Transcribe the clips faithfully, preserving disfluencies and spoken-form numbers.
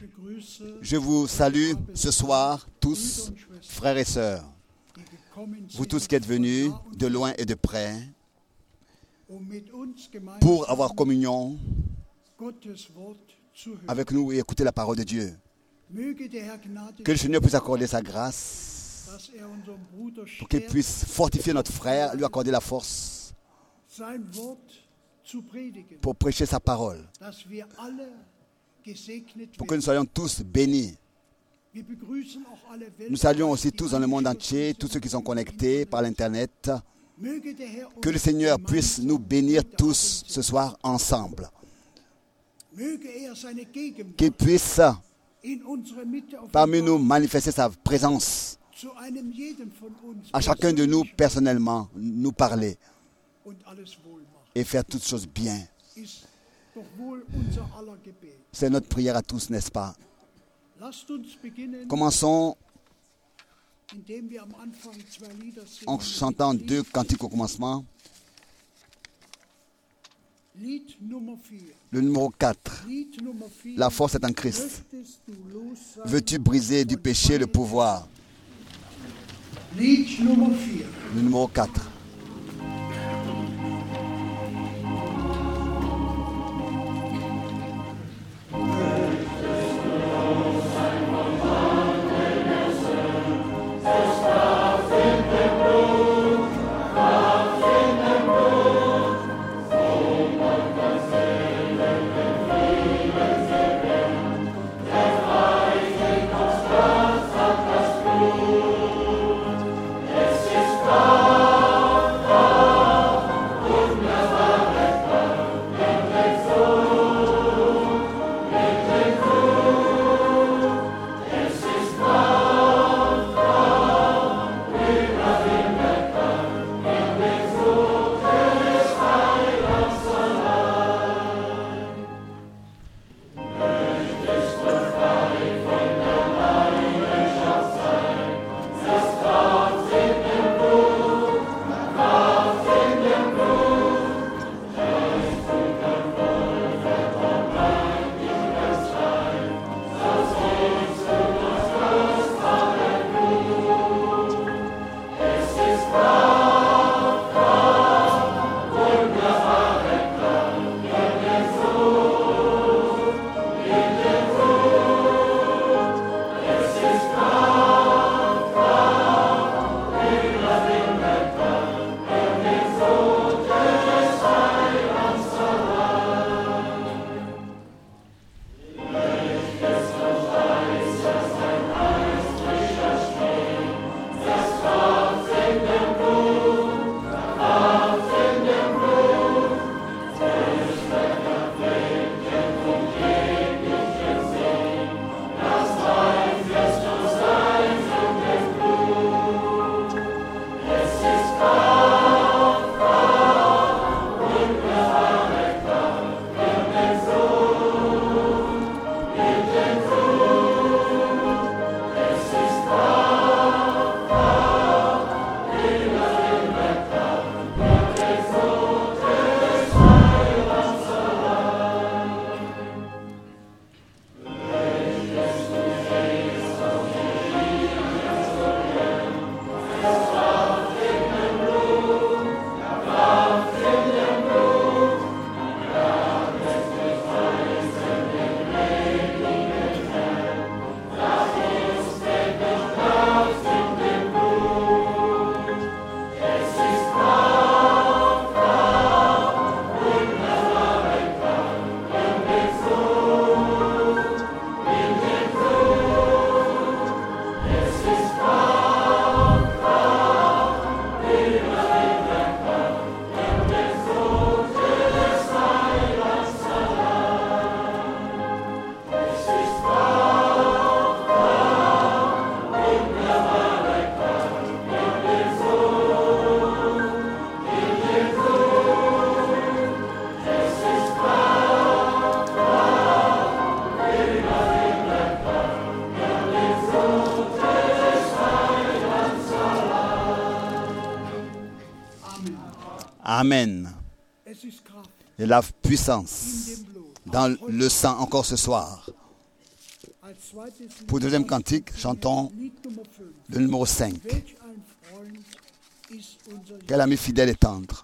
Je vous salue ce soir, tous, frères et sœurs, vous tous qui êtes venus de loin et de près, pour avoir communion avec nous et écouter la parole de Dieu. Que le Seigneur puisse accorder sa grâce, pour qu'il puisse fortifier notre frère, lui accorder la force pour prêcher sa parole, pour que nous soyons tous bénis. Nous saluons aussi tous dans le monde entier, tous ceux qui sont connectés par l'Internet. Que le Seigneur puisse nous bénir tous ce soir ensemble. Qu'il puisse parmi nous manifester sa présence, à chacun de nous personnellement, nous parler et faire toutes choses bien. C'est notre prière à tous, n'est-ce pas? Commençons en chantant deux cantiques au commencement. Le numéro quatre. La force est en Christ. Veux-tu briser du péché le pouvoir? Le numéro quatre. Amen. Et la puissance dans le sang encore ce soir. Pour le deuxième cantique, chantons le numéro cinq. Quel ami fidèle et tendre.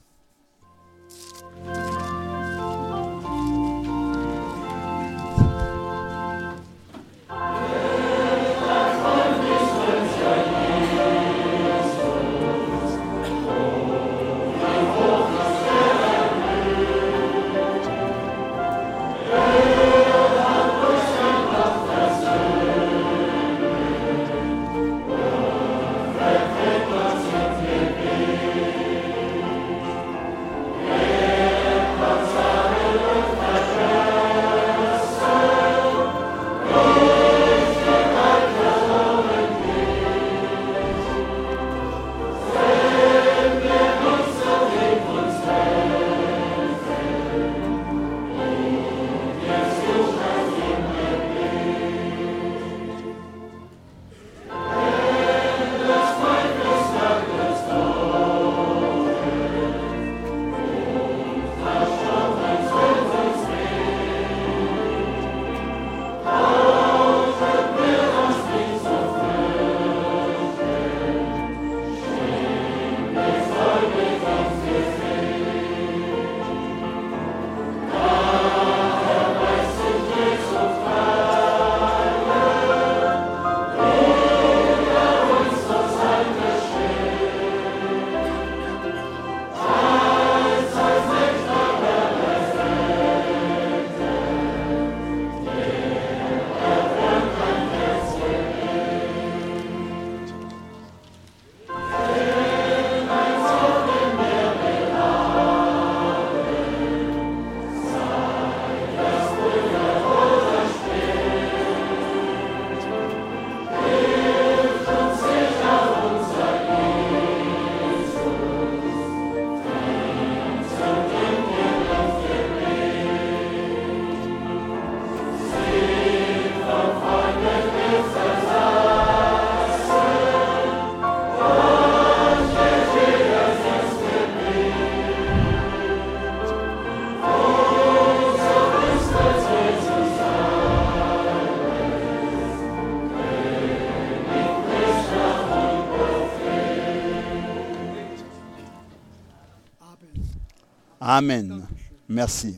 Amen. Merci.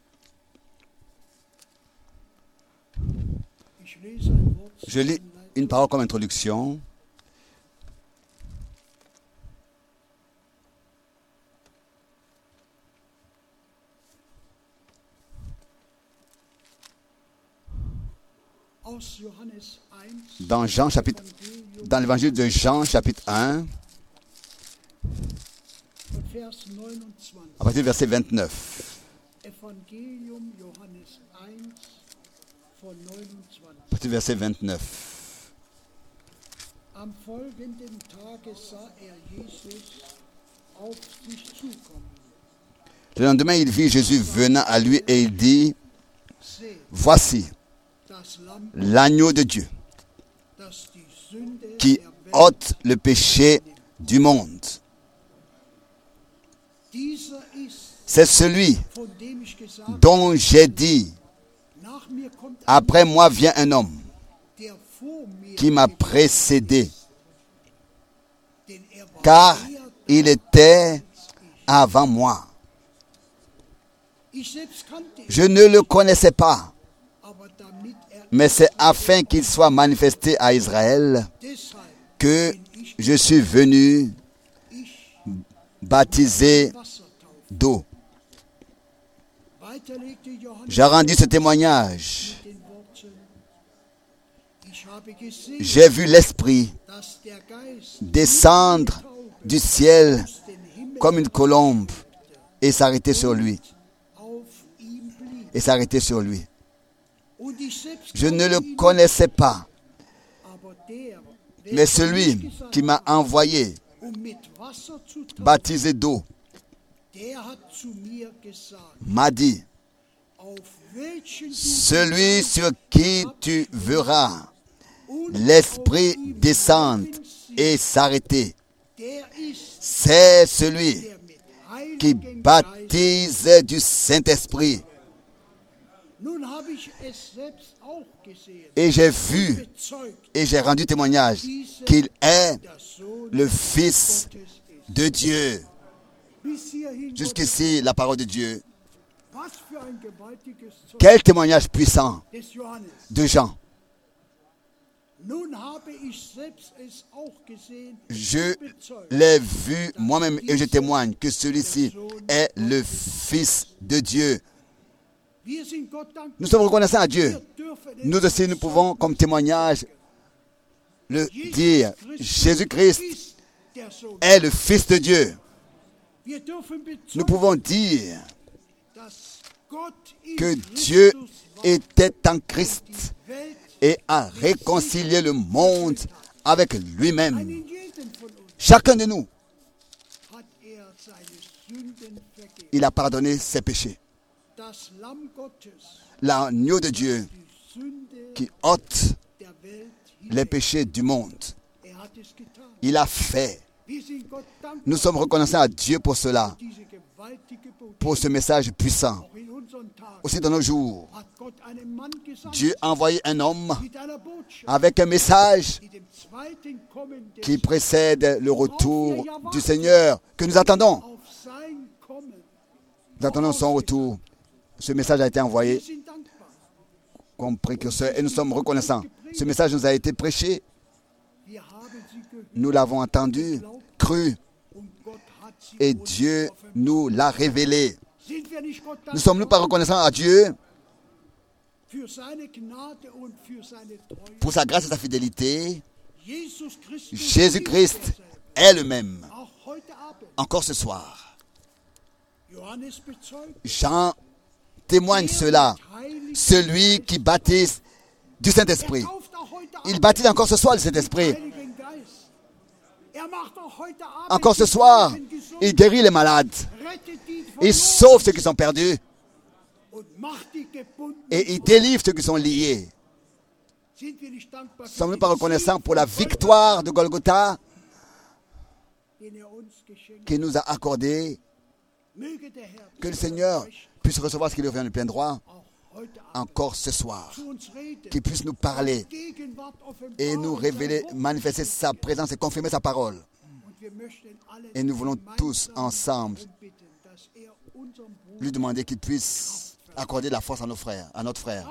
Je lis une parole comme introduction. Dans Jean chapitre, dans l'évangile de Jean chapitre un, à partir du verset vingt-neuf. À partir du verset vingt-neuf. Le lendemain, il vit Jésus venant à lui et il dit: voici l'agneau de Dieu qui ôte le péché du monde. C'est celui dont j'ai dit: après moi vient un homme qui m'a précédé, car il était avant moi. Je ne le connaissais pas, mais c'est afin qu'il soit manifesté à Israël que je suis venu baptiser d'eau. J'ai rendu ce témoignage. J'ai vu l'Esprit descendre du ciel comme une colombe et s'arrêter sur lui. Et s'arrêter sur lui. Je ne le connaissais pas, mais celui qui m'a envoyé baptisé d'eau m'a dit: celui sur qui tu verras l'Esprit descendre et s'arrêter, c'est celui qui baptise du Saint-Esprit. Et j'ai vu et j'ai rendu témoignage qu'il est le Fils de Dieu. Jusqu'ici, la parole de Dieu. Quel témoignage puissant de Jean. Je l'ai vu moi-même et je témoigne que celui-ci est le Fils de Dieu. Nous sommes reconnaissants à Dieu. Nous aussi, nous pouvons, comme témoignage, le dire. Jésus-Christ est le Fils de Dieu. Nous pouvons dire que Dieu était en Christ et a réconcilié le monde avec lui-même. Chacun de nous, il a pardonné ses péchés. L'agneau de Dieu qui ôte les péchés du monde. Il a fait. Nous sommes reconnaissants à Dieu pour cela, pour ce message puissant. Aussi dans nos jours, Dieu a envoyé un homme avec un message qui précède le retour du Seigneur que nous attendons. Nous attendons son retour. Ce message a été envoyé comme précurseur et nous sommes reconnaissants. Ce message nous a été prêché. Nous l'avons entendu, cru, et Dieu nous l'a révélé. Ne sommes-nous pas reconnaissants à Dieu pour sa grâce et sa fidélité? Jésus-Christ est le même. Encore ce soir. Jean témoigne cela. Celui qui baptise du Saint-Esprit. Il baptise encore ce soir le Saint-Esprit. Encore ce soir, il guérit les malades. Il sauve ceux qui sont perdus. Et il délivre ceux qui sont liés. Sommes-nous pas reconnaissants pour la victoire de Golgotha qu'il nous a accordée? Que le Seigneur puisse recevoir ce qui lui revient de plein droit encore ce soir. Qu'il puisse nous parler et nous révéler, manifester sa présence et confirmer sa parole. Et nous voulons tous ensemble lui demander qu'il puisse accorder la force à nos frères, à notre frère.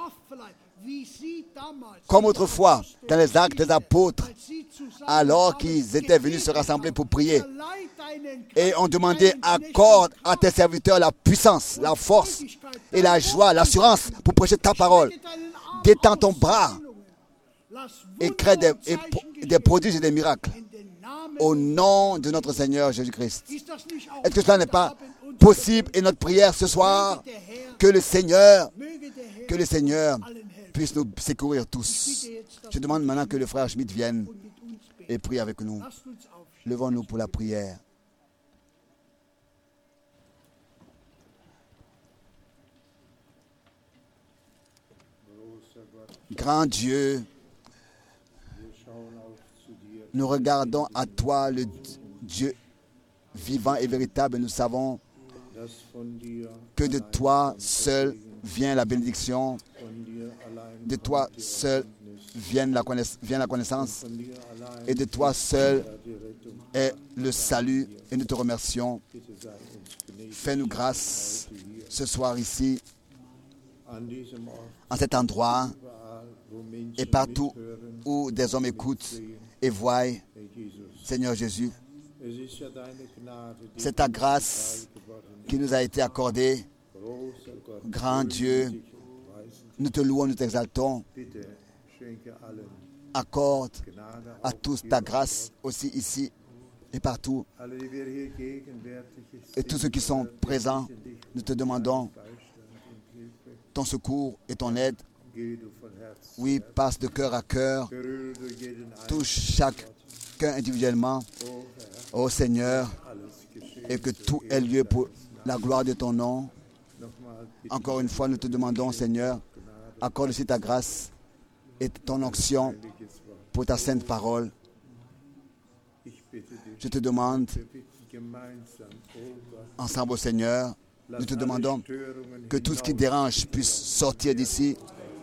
Comme autrefois, dans les actes des apôtres, alors qu'ils étaient venus se rassembler pour prier, et on demandait accorde à tes serviteurs la puissance, la force et la joie, l'assurance pour prêcher ta parole. Détends ton bras et crée des, et, des prodiges et des miracles au nom de notre Seigneur Jésus-Christ. Est-ce que cela n'est pas possible? Et notre prière ce soir, que le Seigneur, que le Seigneur puisse nous secourir tous. Je demande maintenant que le frère Schmidt vienne et prie avec nous. Levons-nous pour la prière. Grand Dieu, nous regardons à toi, le Dieu vivant et véritable, et nous savons que de toi seul vient la bénédiction, de toi seul vient la, connaiss- vient la connaissance, et de toi seul est le salut, et nous te remercions. Fais-nous grâce ce soir ici, en cet endroit, et partout où des hommes écoutent et voient, Seigneur Jésus, c'est ta grâce qui nous a été accordée. Grand Dieu, nous te louons, nous t'exaltons. Accorde à tous ta grâce aussi ici et partout. Et tous ceux qui sont présents, nous te demandons ton secours et ton aide. Oui, passe de cœur à cœur. Touche chacun individuellement. Ô Seigneur, et que tout ait lieu pour la gloire de ton nom. Encore une fois, nous te demandons, Seigneur, accorde aussi ta grâce et ton onction pour ta sainte parole. Je te demande, ensemble au Seigneur, Nous te demandons que tout ce qui dérange puisse sortir d'ici,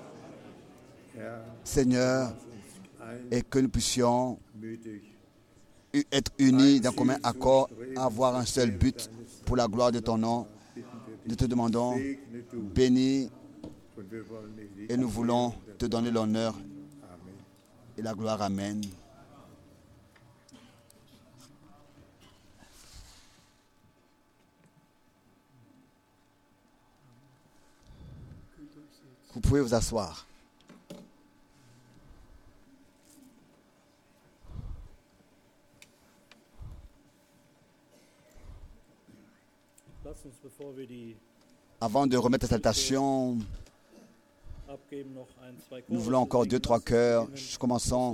Seigneur, et que nous puissions être unis d'un commun accord, avoir un seul but pour la gloire de ton nom. Nous te demandons, bénis, et nous voulons te donner l'honneur et la gloire. Amen. Vous pouvez vous asseoir. Avant de remettre la salutation, nous voulons encore deux, trois chœurs. Commençons.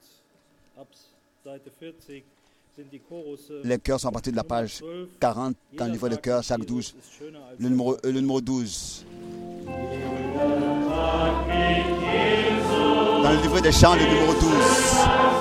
Les chœurs sont à partir de la page quarante dans le livre de chœurs, chaque douze. Le numéro, le numéro douze. Dans le livre des chants, le numéro douze.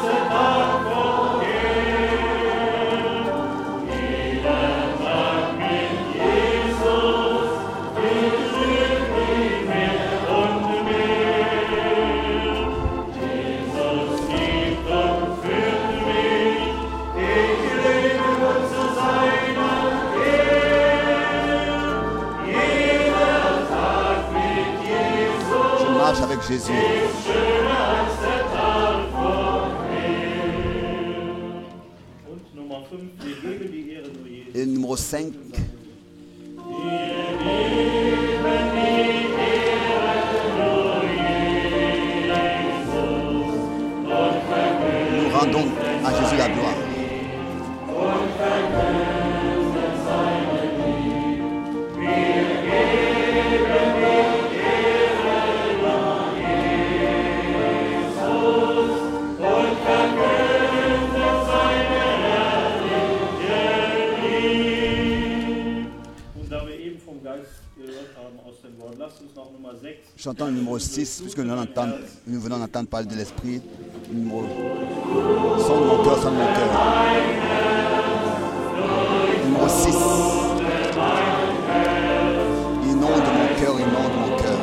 Avec Jésus. Et numéro cinq. Nous rendons à Jésus la gloire. Chantons le numéro six, puisque nous, entendons, nous venons d'entendre parler de l'Esprit. Le numéro Sonne de mon cœur, sonne de mon cœur. Numéro six. Inonde mon cœur, inonde mon cœur.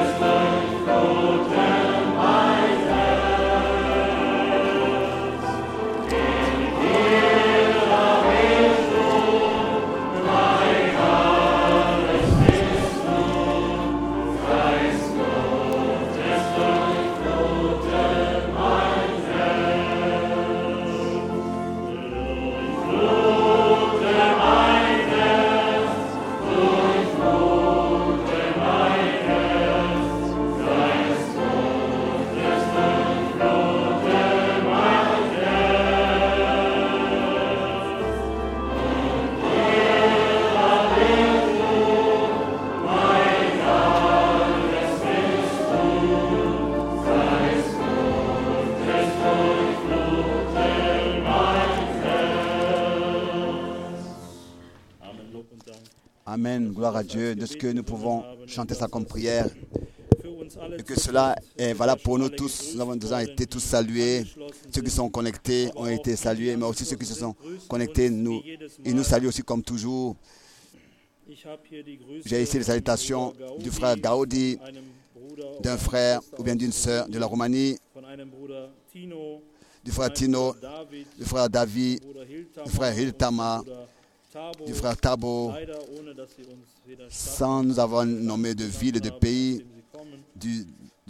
Amen, gloire à Dieu, de ce que nous pouvons chanter ça comme prière. Et que cela est valable pour nous tous. Nous avons déjà été tous salués. Ceux qui sont connectés ont été salués, mais aussi ceux qui se sont connectés, nous, ils nous saluent aussi comme toujours. J'ai ici les salutations du frère Gaudi, d'un frère ou bien d'une sœur de la Roumanie, du frère Tino, du frère David, du frère Hiltama, du frère Tabo, sans nous avoir nommé de ville et de pays. Du,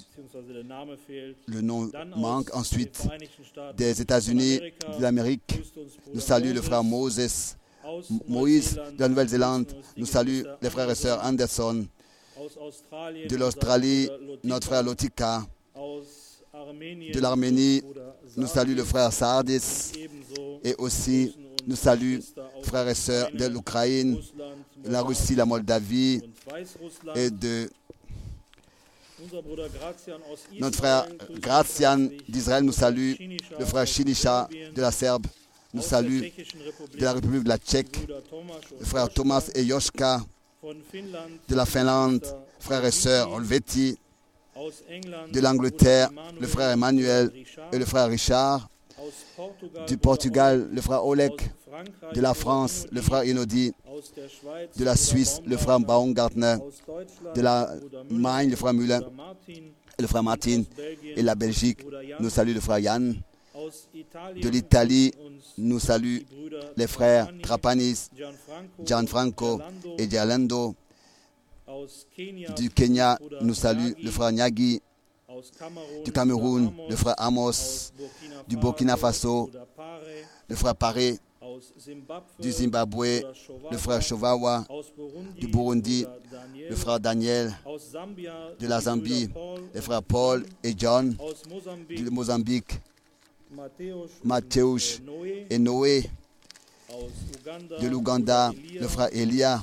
le nom manque. Ensuite, des États-Unis, de l'Amérique, nous salue le frère Moses, Moïse de la Nouvelle-Zélande, nous salue les frères et sœurs Anderson, de l'Australie, notre frère Lotika, de l'Arménie, nous salue le frère Sardis, et aussi nous salue frères et sœurs de l'Ukraine, la Russie, la Moldavie et de notre frère Gracian d'Israël nous salue, le frère Chinisha de la Serbe nous salue, de la République de la Tchèque, le frère Thomas et Yoshka de la Finlande, frères et sœurs Olveti, de l'Angleterre, le frère Emmanuel et le frère Richard, du Portugal, le frère Olek, de la France, le frère Inodi, de la Suisse, le frère Baumgartner, de l'Allemagne, le frère Müller, le frère Martin, et la Belgique, nous salue le frère Yann. De l'Italie, nous salue les frères Trapanis, Gianfranco et Gialando. Du Kenya, nous salue le frère Nyagi. Du Cameroun, le frère Amos. Du Burkina Faso, le frère Paré. Du Zimbabwe, le frère Chovawa. Du Burundi, le frère Daniel. De la Zambie, les frères Paul et John. Du Mozambique, Mathéus et Noé. De l'Ouganda, le frère Elia.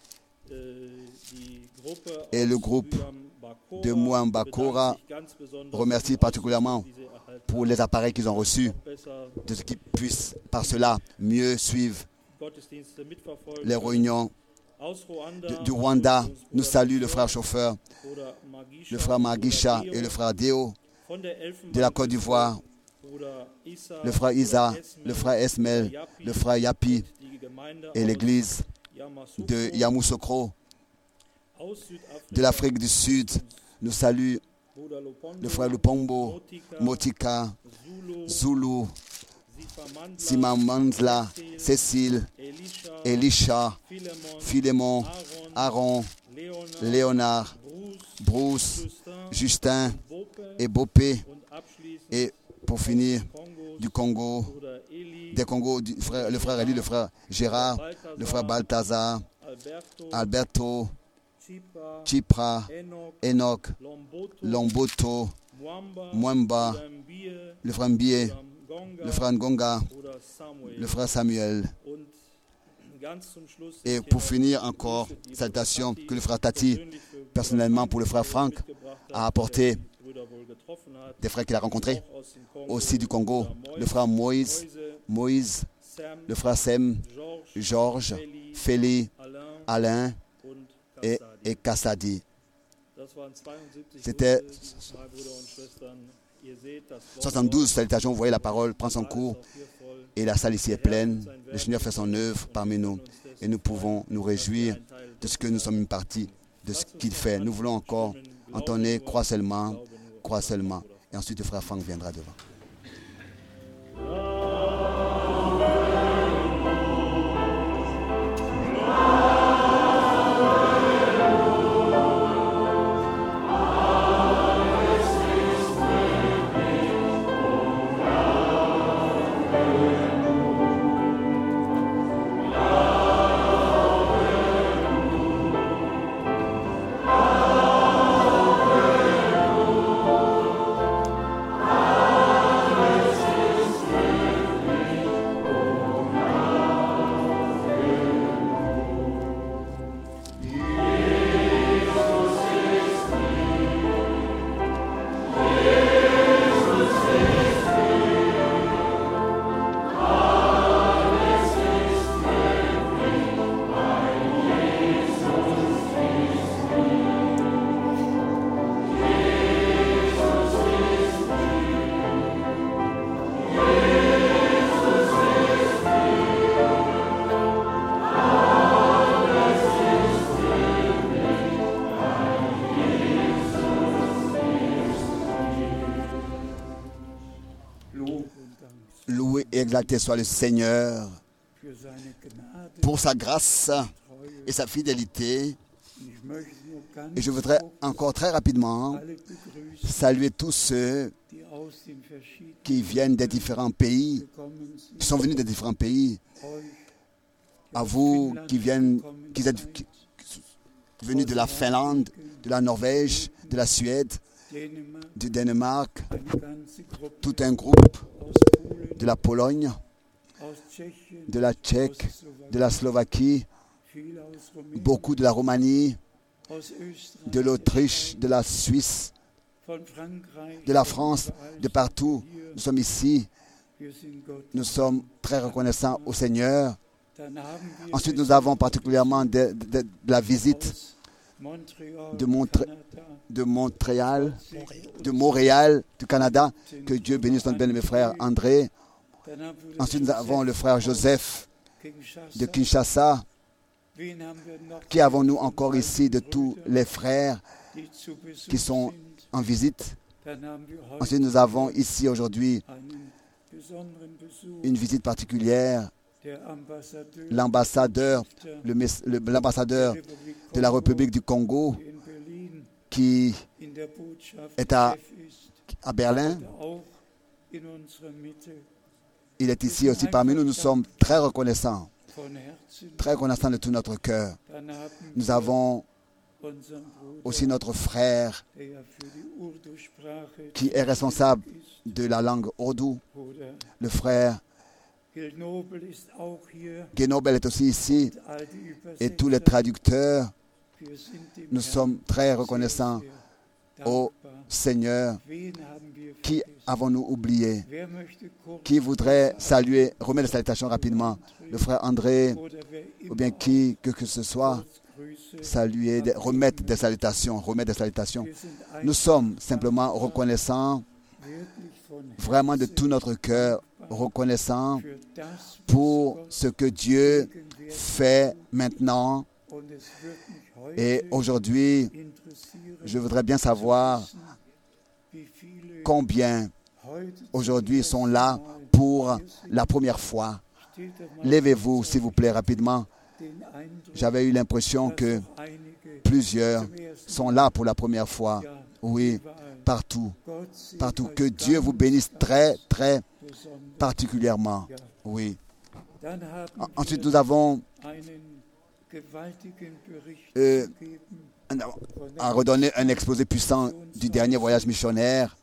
Et le groupe de Mouambakora remercie particulièrement pour les appareils qu'ils ont reçus, de ce qu'ils puissent par cela mieux suivre les réunions. De, du Rwanda, nous salue le frère chauffeur, le frère Magisha et le frère Deo. De la Côte d'Ivoire, le frère Isa, le frère Esmel, le frère Yapi et l'église de Yamoussoukro. De l'Afrique du Sud, nous salue le frère Lupombo, Motika, Zulu, Simamanzla, Cécile, Elisha, Philémon, Aaron, Léonard, Bruce, Justin et Bopé. Et pour finir, du Congo, des Congos, du frère, le frère Eli, le frère Gérard, le frère Balthazar, Alberto, Chipra, Enoch, Lomboto, Mwamba, le frère Mbie, le frère Ngonga, le frère Samuel. Et pour finir encore, salutation que le frère Tati, personnellement pour le frère Franck, a apporté des frères qu'il a rencontrés, aussi du Congo, le frère Moïse, Moïse, le frère Sem, Georges, Félix, Alain et, et Kassadi. C'était soixante-douze salutations, vous voyez la parole prend son cours et la salle ici est pleine. Le Seigneur fait son œuvre parmi nous et nous pouvons nous réjouir de ce que nous sommes une partie de ce qu'il fait. Nous voulons encore entonner, crois seulement, crois seulement. Et ensuite le frère Franck viendra devant. Exalté soit le Seigneur pour sa grâce et sa fidélité. Et je voudrais encore très rapidement saluer tous ceux qui viennent des différents pays, qui sont venus des différents pays. À vous qui viennent, qui êtes qui, venus de la Finlande, de la Norvège, de la Suède, du Danemark, tout un groupe de la Pologne, de la Tchèque, de la Slovaquie, beaucoup de la Roumanie, de l'Autriche, de la Suisse, de la France, de partout. Nous sommes ici. Nous sommes très reconnaissants au Seigneur. Ensuite, nous avons particulièrement de, de, de la visite de, Montré- de Montréal, de Montréal, du Canada. Que Dieu bénisse notre bien-aimé frère André. Ensuite, nous avons le frère Joseph de Kinshasa. Qui avons-nous encore ici de tous les frères qui sont en visite? Ensuite, nous avons ici aujourd'hui une visite particulière. L'ambassadeur, le, le, l'ambassadeur de la République du Congo qui est à, à Berlin. Il est ici aussi parmi nous. Nous sommes très reconnaissants, très reconnaissants de tout notre cœur. Nous avons aussi notre frère qui est responsable de la langue ourdou, le frère Genobel est aussi ici, et tous les traducteurs. Nous sommes très reconnaissants au Seigneur. Qui avons-nous oublié? Qui voudrait saluer, remettre des salutations rapidement? Le frère André, ou bien qui, que, que ce soit, saluer, remettre des salutations, remettre des salutations. Nous sommes simplement reconnaissants, vraiment de tout notre cœur, reconnaissants pour ce que Dieu fait maintenant. Et aujourd'hui, je voudrais bien savoir combien aujourd'hui sont là pour la première fois. Levez-vous, s'il vous plaît, rapidement. J'avais eu l'impression que plusieurs sont là pour la première fois. Oui, partout. Partout. Que Dieu vous bénisse très, très particulièrement. Oui. Ensuite, nous avons euh, à redonner un exposé puissant du dernier voyage missionnaire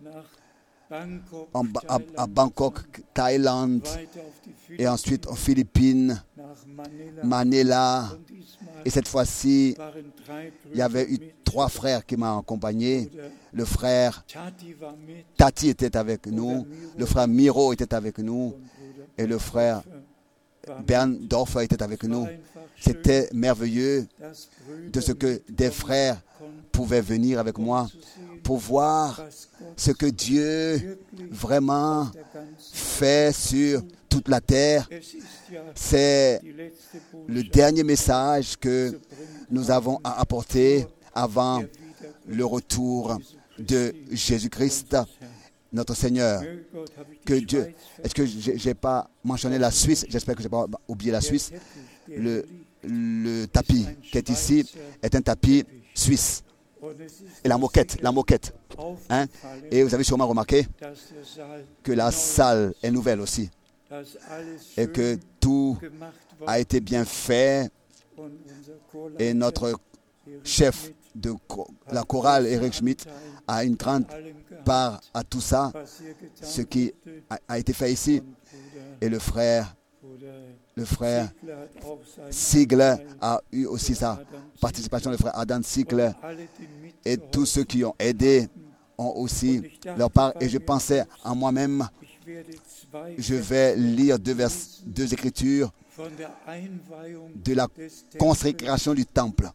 en, à, à Bangkok, Thaïlande, et ensuite aux Philippines, Manila. Et cette fois-ci, il y avait eu trois frères qui m'ont accompagné. Le frère Tati était avec nous, le frère Miro était avec nous, et le frère Berndorfer était avec nous. C'était merveilleux de ce que des frères pouvaient venir avec moi pour voir ce que Dieu vraiment fait sur toute la terre. C'est le dernier message que nous avons à apporter avant le retour de Jésus-Christ, notre Seigneur. Que Dieu... Est-ce que je n'ai pas mentionné la Suisse? J'espère que je n'ai pas oublié la Suisse. Le, le tapis qui est ici est un tapis suisse. Et la moquette, la moquette. Hein? Et vous avez sûrement remarqué que la salle est nouvelle aussi. Et que tout a été bien fait. Et notre chef de la chorale, Eric Schmidt, a une grande part à tout ça, ce qui a, a été fait ici. Et le frère, le frère Ziegler a eu aussi sa participation, le frère Adam Ziegler, et tous ceux qui ont aidé ont aussi leur part. Et je pensais en moi-même, je vais lire deux, vers, deux écritures de la consécration du temple,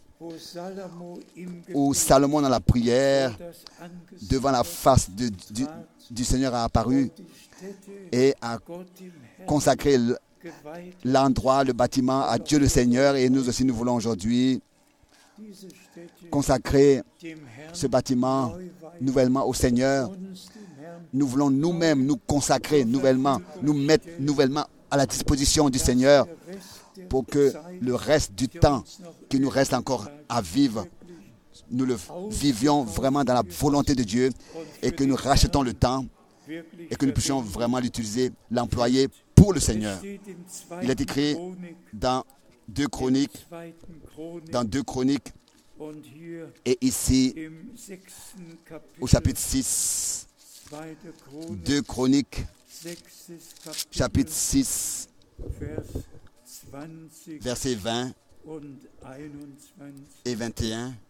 où Salomon dans la prière, devant la face de, du, du Seigneur, a apparu et a consacré l'endroit, le bâtiment à Dieu le Seigneur. Et nous aussi, nous voulons aujourd'hui consacrer ce bâtiment nouvellement au Seigneur. Nous voulons nous-mêmes nous consacrer nouvellement, nous mettre nouvellement à la disposition du Seigneur pour que le reste du temps qui nous reste encore à vivre, nous le vivions vraiment dans la volonté de Dieu et que nous rachetons le temps et que nous puissions vraiment l'utiliser, l'employer pour le Seigneur. Il est écrit dans deux Chroniques, dans deux Chroniques, et ici, au chapitre six, deux Chroniques, chapitre six, versets vingt et vingt et un.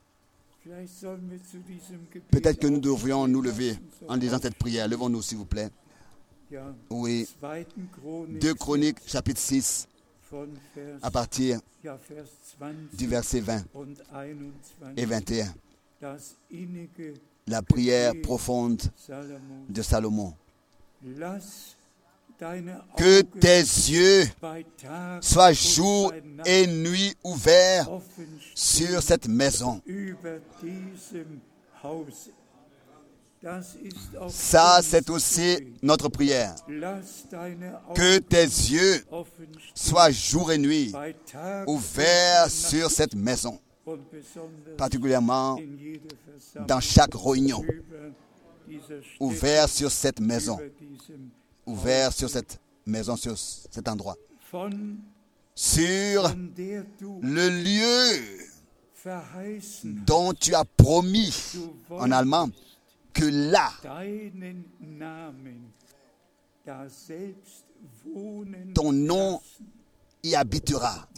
Peut-être que nous devrions nous lever en disant cette prière. Levons-nous, s'il vous plaît. Oui. deux Chroniques, chapitre six, à partir du verset vingt et vingt et un. La prière profonde de Salomon. Que tes yeux soient jour et nuit ouverts sur cette maison. Ça, c'est aussi notre prière. Que tes yeux soient jour et nuit ouverts sur cette maison, particulièrement dans chaque réunion. Ouvert sur cette maison, ouvert sur cette maison, sur cet endroit. Sur le lieu dont tu as promis, en allemand, que là, ton nom y habitera.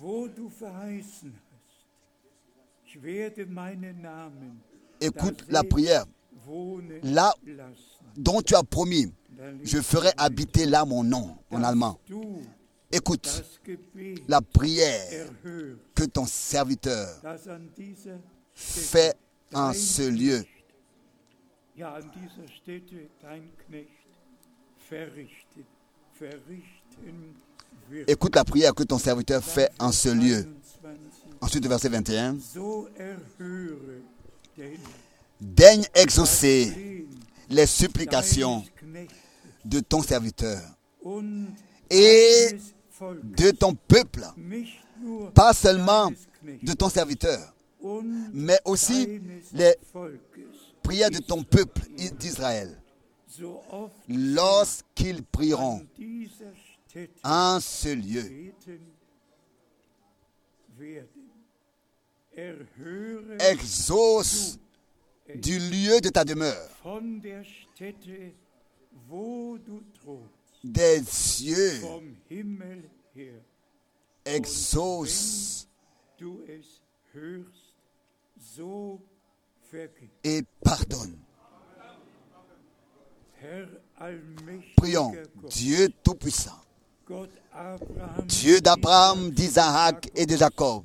Écoute la prière. Là dont tu as promis, je ferai habiter là mon nom, en allemand. Écoute la prière que ton serviteur fait en ce lieu. Écoute la prière que ton serviteur fait en ce lieu. Ensuite, verset vingt et un. Daigne exaucer les supplications de ton serviteur et de ton peuple, pas seulement de ton serviteur, mais aussi les prières de ton peuple d'Israël. Lorsqu'ils prieront en ce lieu, exauce du lieu de ta demeure, des cieux, exauce et pardonne. Prions, Dieu Tout-Puissant, Dieu d'Abraham, d'Isaac et de Jacob.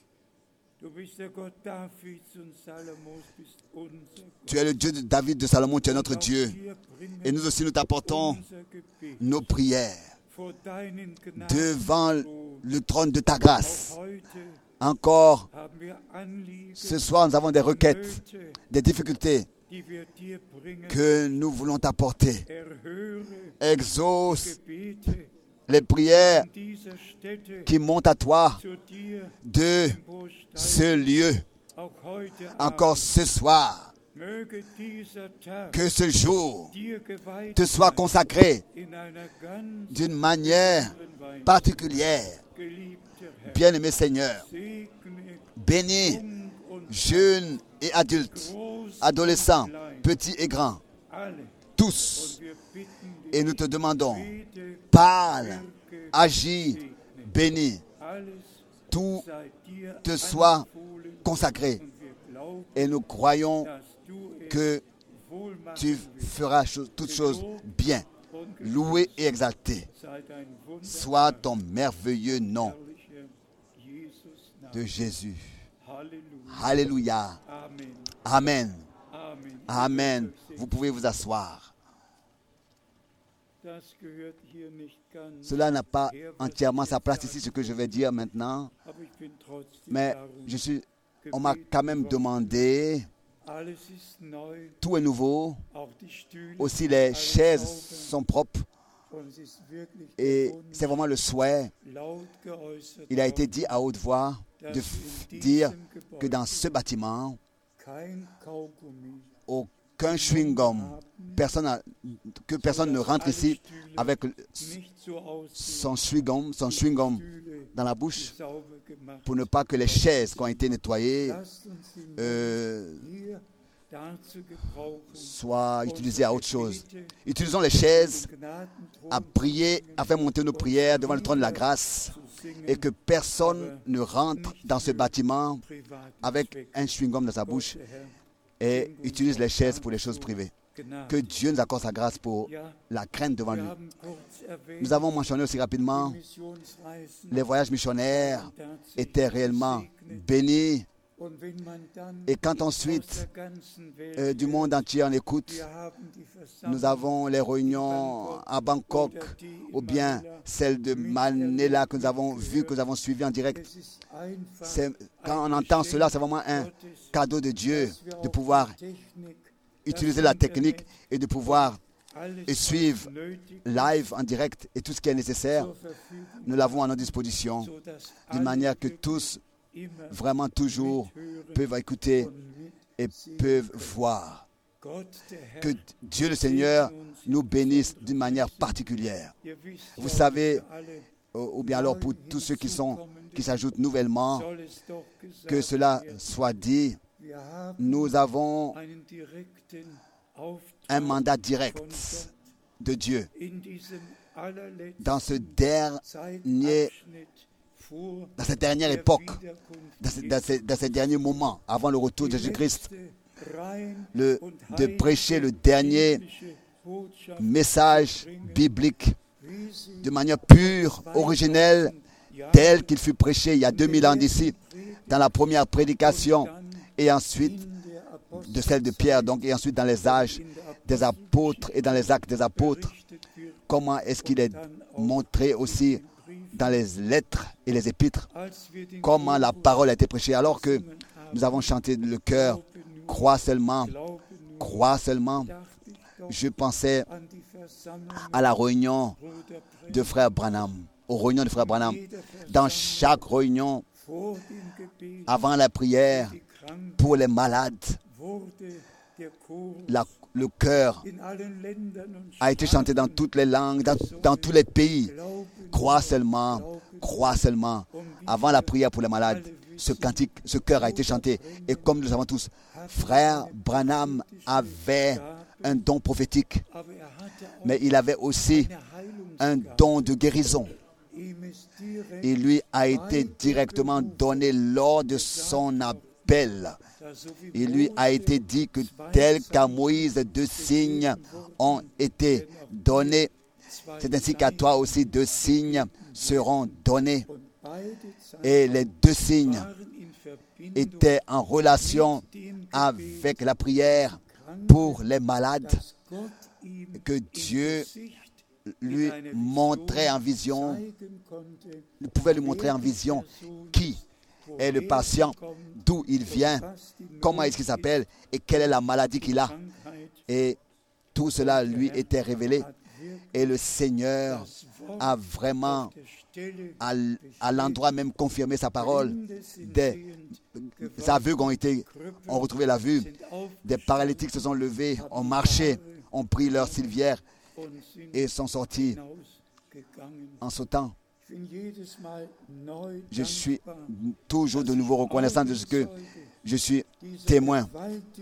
Tu es le Dieu de David, de Salomon, tu es notre Dieu. Et nous aussi, nous t'apportons nos prières devant le trône de ta grâce. Encore, ce soir, nous avons des requêtes, des difficultés que nous voulons t'apporter. Exauce les prières qui montent à toi de ce lieu. Encore ce soir, que ce jour te soit consacré d'une manière particulière. Bien-aimé Seigneur, bénis jeunes et adultes, adolescents, petits et grands, tous. Et nous te demandons, parle, agis, bénis. Tout te soit consacré. Et nous croyons que tu feras toutes choses bien. Loué et exalté soit ton merveilleux nom de Jésus. Alléluia. Amen. Amen. Vous pouvez vous asseoir. Cela n'a pas entièrement sa place ici, ce que je vais dire maintenant. Mais je suis, on m'a quand même demandé, tout est nouveau, aussi les chaises sont propres. Et c'est vraiment le souhait. Il a été dit à haute voix de f- dire que dans ce bâtiment, aucun chewing-gum, personne a, que personne ne rentre ici avec son chewing-gum, son chewing-gum dans la bouche, pour ne pas que les chaises qui ont été nettoyées euh, soient utilisées à autre chose. Utilisons les chaises à prier, à faire monter nos prières devant le trône de la grâce, et que personne ne rentre dans ce bâtiment avec un chewing-gum dans sa bouche et utilise les chaises pour les choses privées. Que Dieu nous accorde sa grâce pour la crainte devant lui. Nous avons mentionné aussi rapidement les voyages missionnaires étaient réellement bénis Et quand ensuite, euh, du monde entier en écoute, nous avons les réunions à Bangkok, ou bien celles de Manila que nous avons vues, que nous avons suivies en direct. C'est, quand on entend cela, c'est vraiment un cadeau de Dieu de pouvoir utiliser la technique et de pouvoir et suivre live en direct et tout ce qui est nécessaire. Nous l'avons à notre disposition, de manière que tous, vraiment toujours, peuvent écouter et peuvent voir. Que Dieu le Seigneur nous bénisse d'une manière particulière. Vous savez, ou bien alors pour tous ceux qui sont, qui s'ajoutent nouvellement, que cela soit dit, nous avons un mandat direct de Dieu dans ce dernier, dans cette dernière époque, dans, ce, dans, ces, dans ces derniers moments, avant le retour de Jésus-Christ, le, de prêcher le dernier message biblique de manière pure, originelle, tel qu'il fut prêché il y a deux mille ans d'ici, dans la première prédication, et ensuite de celle de Pierre, donc, et ensuite dans les âges des apôtres et dans les actes des apôtres. Comment est-ce qu'il est montré aussi dans les lettres et les épîtres, comment la parole a été prêchée, alors que nous avons chanté le chœur, crois seulement, crois seulement. Je pensais à la réunion de frère Branham, aux réunions de frère Branham. Dans chaque réunion, avant la prière, pour les malades, la, le chœur a été chanté dans toutes les langues, dans, dans tous les pays. Crois seulement, crois seulement. Avant la prière pour les malades, ce cantique, ce chœur a été chanté. Et comme nous le savons tous, frère Branham avait un don prophétique, mais il avait aussi un don de guérison. Il lui a été directement donné lors de son appel. Il lui a été dit que tel qu'à Moïse, deux signes ont été donnés. C'est ainsi qu'à toi aussi deux signes seront donnés. Et les deux signes étaient en relation avec la prière pour les malades que Dieu lui montrait en vision, il pouvait lui montrer en vision qui est le patient, d'où il vient, comment est-ce qu'il s'appelle et quelle est la maladie qu'il a. Et tout cela lui était révélé. Et le Seigneur a vraiment, à, à l'endroit même, confirmé sa parole. Des aveugles ont, été, ont retrouvé la vue. Des paralytiques se sont levés, ont marché, ont pris leur civière et sont sortis en sautant. Je suis toujours de nouveau reconnaissant de ce que je suis témoin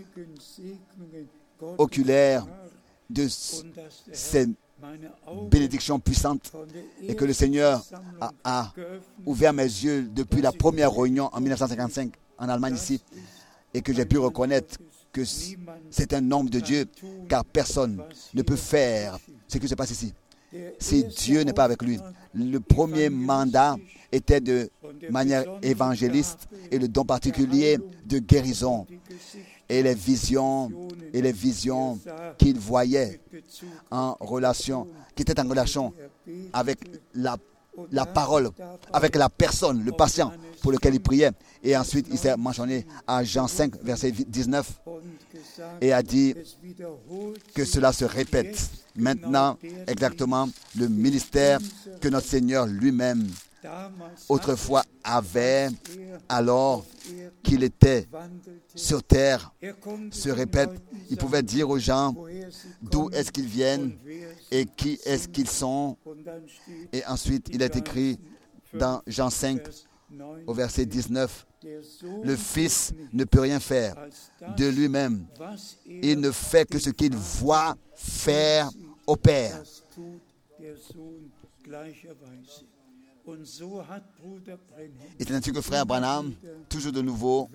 oculaire de ces bénédictions puissantes et que le Seigneur a, a ouvert mes yeux depuis la première réunion en mille neuf cent cinquante-cinq en Allemagne ici et que j'ai pu reconnaître que c'est un homme de Dieu car personne ne peut faire ce qui se passe ici si Dieu n'est pas avec lui. Le premier mandat était de manière évangéliste et le don particulier de guérison et les visions et les visions qu'il voyait en relation, qui étaient en relation avec la, la parole, avec la personne, le patient pour lequel il priait. Et ensuite, il s'est mentionné à Jean cinq, verset dix-neuf, et a dit que cela se répète. Maintenant, exactement, le ministère que notre Seigneur lui-même autrefois avait, alors qu'il était sur terre, se répète. Il pouvait dire aux gens d'où est-ce qu'ils viennent et qui est-ce qu'ils sont. Et ensuite, il est écrit dans Jean cinq, au verset dix-neuf, le Fils ne peut rien faire de lui-même. Il ne fait que ce qu'il voit faire au Père. Et c'est ainsi que frère Branham, toujours de nouveau,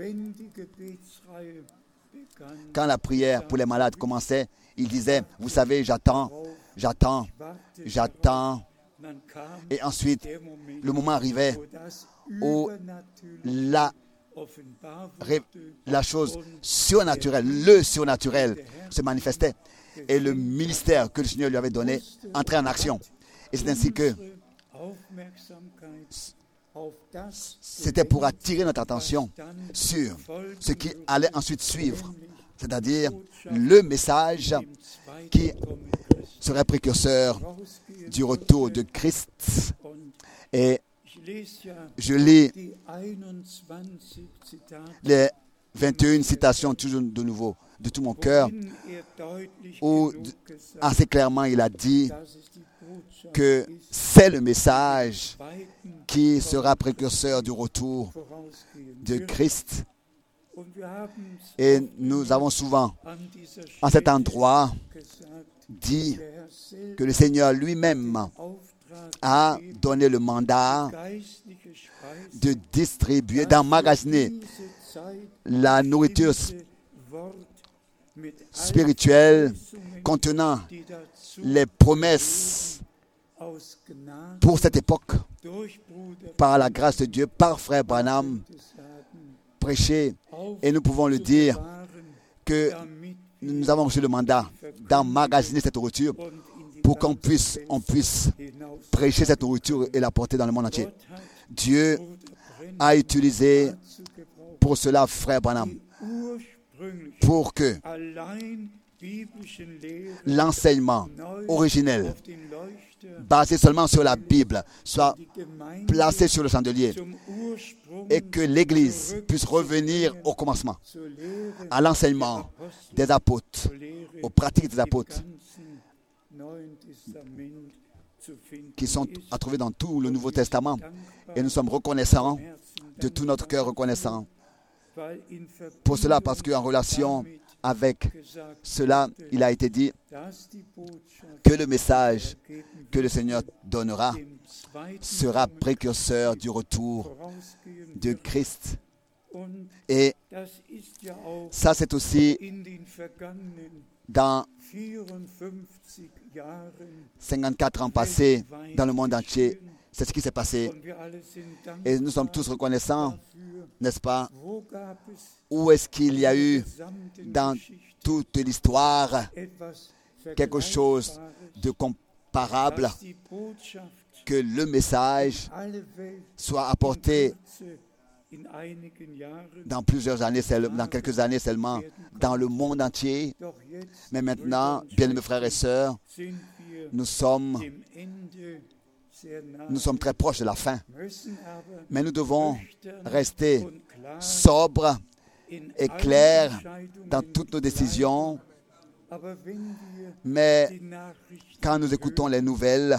quand la prière pour les malades commençait, il disait, vous savez, j'attends, j'attends, j'attends. Et ensuite, le moment arrivait où la, la chose surnaturelle, le surnaturel se manifestait et le ministère que le Seigneur lui avait donné entrait en action. Et c'est ainsi que c'était pour attirer notre attention sur ce qui allait ensuite suivre, c'est-à-dire le message qui serait précurseur du retour de Christ. Et je lis les vingt et une citations toujours de nouveau de tout mon cœur, où assez clairement il a dit que c'est le message qui sera précurseur du retour de Christ. Et nous avons souvent, à cet endroit, dit que le Seigneur lui-même a donné le mandat de distribuer, d'emmagasiner la nourriture spirituelle contenant les promesses pour cette époque, par la grâce de Dieu, par Frère Branham, prêché. Et nous pouvons le dire que nous avons reçu le mandat d'emmagasiner cette nourriture pour qu'on puisse, on puisse prêcher cette nourriture et la porter dans le monde entier. Dieu a utilisé pour cela Frère Branham, pour que l'enseignement originel, basé seulement sur la Bible, soit placé sur le chandelier et que l'Église puisse revenir au commencement, à l'enseignement des apôtres, aux pratiques des apôtres, qui sont à trouver dans tout le Nouveau Testament. Et nous sommes reconnaissants, de tout notre cœur reconnaissants pour cela, parce qu'en relation avec cela, il a été dit que le message que le Seigneur donnera sera précurseur du retour de Christ. Et ça, c'est aussi dans cinquante-quatre ans passés dans le monde entier. C'est ce qui s'est passé. Et nous sommes tous reconnaissants, n'est-ce pas? Où est-ce qu'il y a eu dans toute l'histoire quelque chose de comparable, que le message soit apporté dans plusieurs années, dans quelques années seulement, dans le monde entier. Mais maintenant, bien-aimés frères et sœurs, nous sommes, nous sommes très proches de la fin. Mais nous devons rester sobres et clairs dans toutes nos décisions. Mais quand nous écoutons les nouvelles,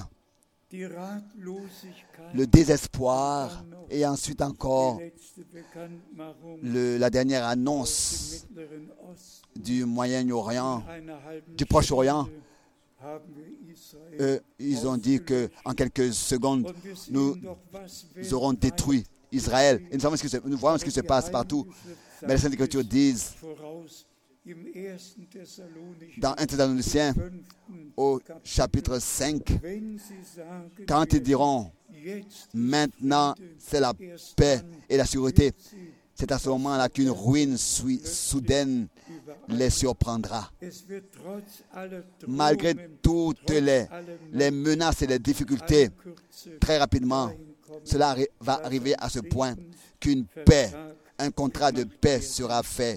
le désespoir et ensuite encore le, la dernière annonce du Moyen-Orient, du Proche-Orient, euh, ils ont dit qu'en quelques secondes, nous aurons détruit Israël. Et nous, savons ce qui se, nous voyons ce qui se passe partout. Mais les Saintes Écritures disent, dans un Thessaloniciens, au chapitre cinq, quand ils diront « Maintenant, c'est la paix et la sécurité », c'est à ce moment-là qu'une ruine soudaine les surprendra. Malgré toutes les, les menaces et les difficultés, très rapidement, cela arri- va arriver à ce point qu'une paix, un contrat de paix sera fait.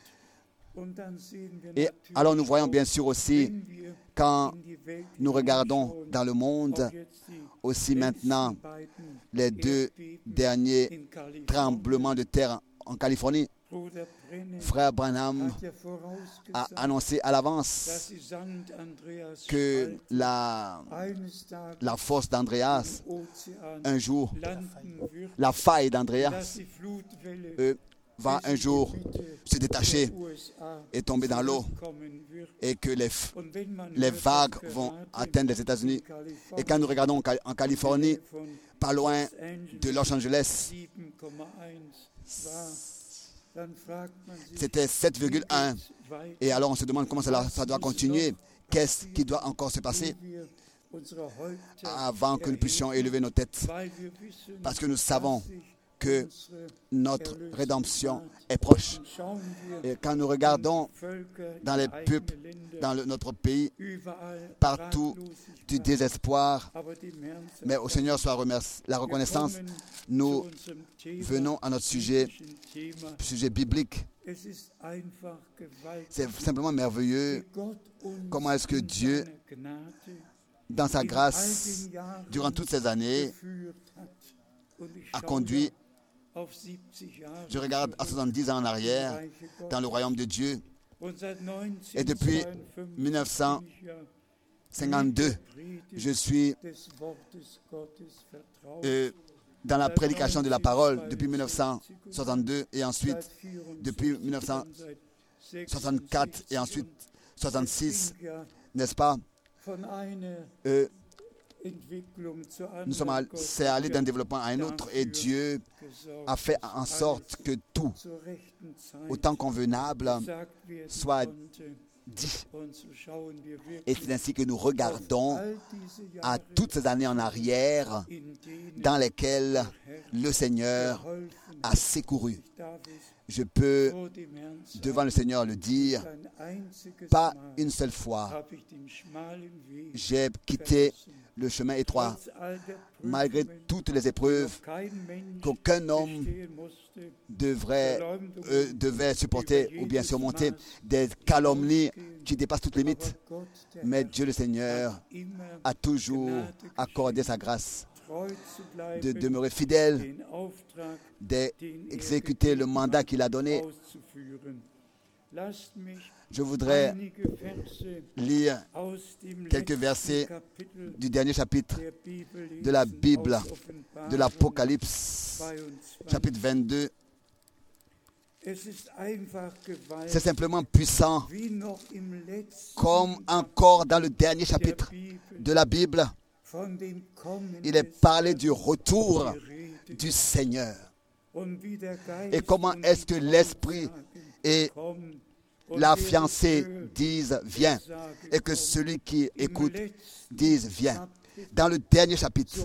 Et alors nous voyons bien sûr aussi, quand nous regardons dans le monde, aussi maintenant les deux derniers tremblements de terre en Californie. Frère Branham a annoncé à l'avance que la, la force d'Andreas, un jour, la faille d'Andreas, euh, va un jour se détacher et tomber dans l'eau et que les, les vagues vont atteindre les États-Unis. Et quand nous regardons en Californie, pas loin de Los Angeles, c'était sept virgule un. Et alors on se demande comment ça, ça doit continuer. Qu'est-ce qui doit encore se passer avant que nous puissions élever nos têtes? Parce que nous savons que notre rédemption est proche. Et quand nous regardons dans les peuples, dans le, notre pays, partout du désespoir, mais au Seigneur soit remercié, la reconnaissance, nous venons à notre sujet, sujet biblique. C'est simplement merveilleux comment est-ce que Dieu, dans sa grâce, durant toutes ces années, a conduit. Je regarde à soixante-dix ans en arrière, dans le royaume de Dieu, et depuis mille neuf cent cinquante-deux, je suis euh, dans la prédication de la parole depuis mille neuf cent soixante-deux, et ensuite depuis mille neuf cent soixante-quatre et ensuite soixante-six, n'est-ce pas? Euh, Nous sommes allés, c'est allé d'un développement à un autre, et Dieu a fait en sorte que tout, au temps convenable, soit dit. Et c'est ainsi que nous regardons à toutes ces années en arrière dans lesquelles le Seigneur a secouru. Je peux, devant le Seigneur, le dire, pas une seule fois, j'ai quitté le chemin étroit, malgré toutes les épreuves qu'aucun homme devrait, euh, devait supporter ou bien surmonter, des calomnies qui dépassent toutes limites. Mais Dieu le Seigneur a toujours accordé sa grâce de demeurer fidèle, d'exécuter le mandat qu'il a donné. Je voudrais lire quelques versets du dernier chapitre de la Bible, de l'Apocalypse, chapitre vingt-deux. C'est simplement puissant, comme encore dans le dernier chapitre de la Bible, il est parlé du retour du Seigneur. Et comment est-ce que l'Esprit et la fiancée disent « Viens » et que celui qui écoute dise « Viens ». Dans le dernier chapitre,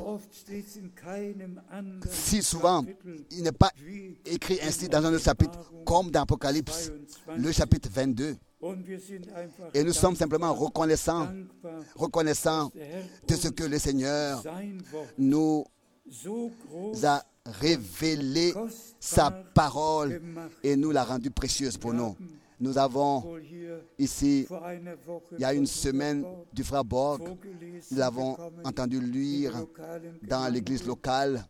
si souvent il n'est pas écrit ainsi dans un autre chapitre comme dans Apocalypse, le chapitre vingt-deux. Et nous sommes simplement reconnaissants, reconnaissants de ce que le Seigneur nous a révélé sa parole et nous l'a rendue précieuse pour nous. Nous avons ici, il y a une semaine, du frère Borg, nous l'avons entendu lire dans l'église locale,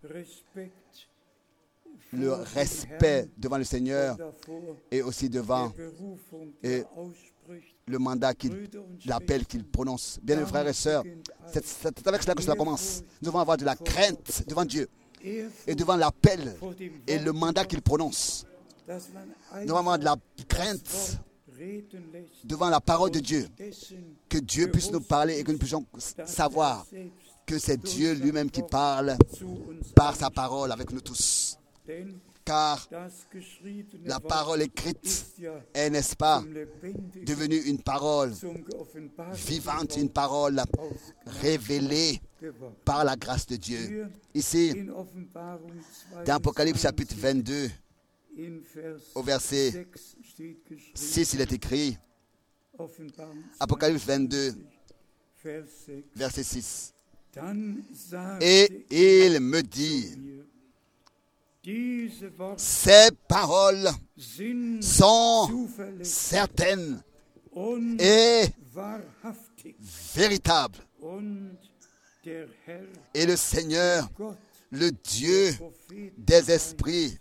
le respect devant le Seigneur et aussi devant et le mandat, qu'il, l'appel qu'il prononce. Bien, mes frères et sœurs, c'est, c'est avec cela que cela commence. Nous devons avoir de la crainte devant Dieu et devant l'appel et le mandat qu'il prononce. Nous devons avoir de la crainte devant la parole de Dieu, que Dieu puisse nous parler et que nous puissions savoir que c'est Dieu lui-même qui parle par sa parole avec nous tous. Car la parole écrite est, n'est-ce pas, devenue une parole vivante, une parole révélée par la grâce de Dieu. Ici, dans Apocalypse chapitre vingt-deux, au verset six, il est écrit, Apocalypse vingt-deux, verset six. Et il me dit, ces paroles sont certaines et véritables. Et le Seigneur, le Dieu des esprits,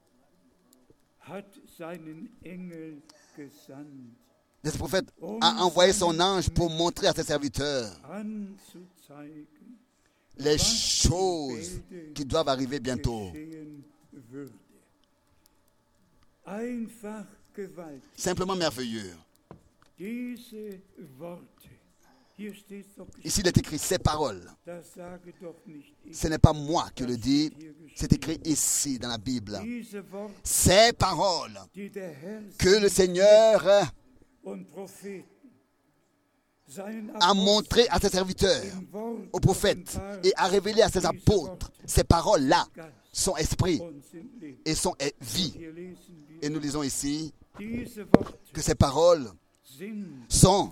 le prophète a envoyé son ange pour montrer à ses serviteurs les choses qui doivent arriver bientôt. Simplement merveilleux. Ici, il est écrit ces paroles. Ce n'est pas moi qui le dis, c'est écrit ici dans la Bible. Ces paroles que le Seigneur a montré à ses serviteurs, aux prophètes, et a révélé à ses apôtres, ces paroles-là sont esprit et sont vie. Et nous lisons ici que ces paroles sont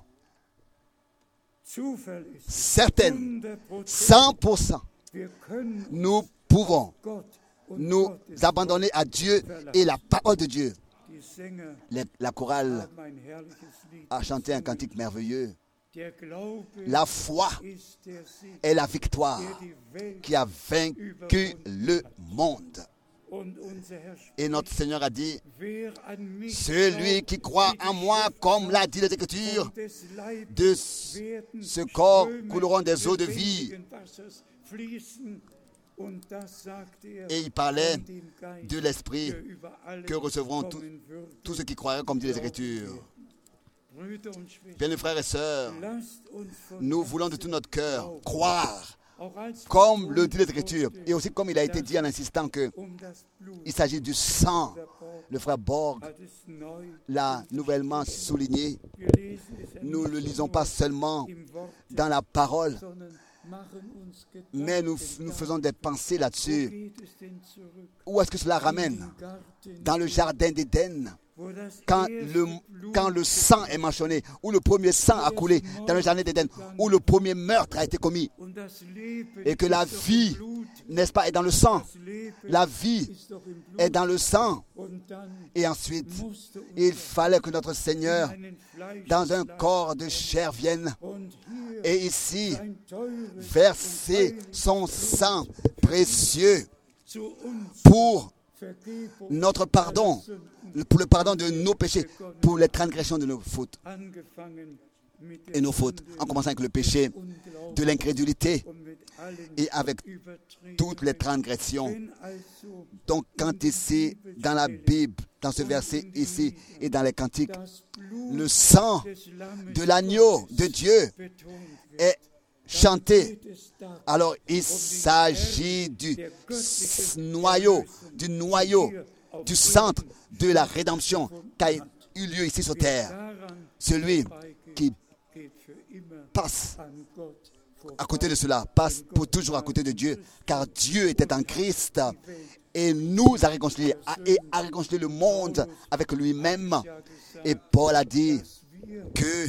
certaines, cent pour cent. Nous pouvons nous abandonner à Dieu et la parole de Dieu. Les, la chorale a chanté un cantique merveilleux. La foi est la victoire qui a vaincu le monde. Et notre Seigneur a dit, celui qui croit en moi, comme l'a dit l'Écriture, de ce corps couleront des eaux de vie. Et il parlait de l'Esprit que recevront tous ceux qui croiraient, comme dit les Écritures. Bien, mes frères et sœurs, nous voulons de tout notre cœur croire, comme le dit l'Écriture, et aussi comme il a été dit en insistant qu'il s'agit du sang. Le frère Borg l'a nouvellement souligné. Nous ne le lisons pas seulement dans la parole, mais nous, nous faisons des pensées là-dessus. Où est-ce que cela ramène? Dans le jardin d'Éden, quand le, quand le sang est mentionné, où le premier sang a coulé dans le jardin d'Éden, où le premier meurtre a été commis, et que la vie, n'est-ce pas, est dans le sang. La vie est dans le sang. Et ensuite, il fallait que notre Seigneur, dans un corps de chair, vienne et ici, verser son sang précieux pour notre pardon, pour le pardon de nos péchés, pour les transgressions de nos fautes et nos fautes, en commençant avec le péché de l'incrédulité et avec toutes les transgressions. Donc, quand ici, dans la Bible, dans ce verset ici et dans les cantiques, le sang de l'agneau de Dieu est chanté, alors il s'agit du noyau, du noyau, du centre de la rédemption qui a eu lieu ici sur terre. Celui qui passe à côté de cela, passe pour toujours à côté de Dieu, car Dieu était en Christ et nous a réconciliés, et a réconcilié le monde avec lui-même. Et Paul a dit que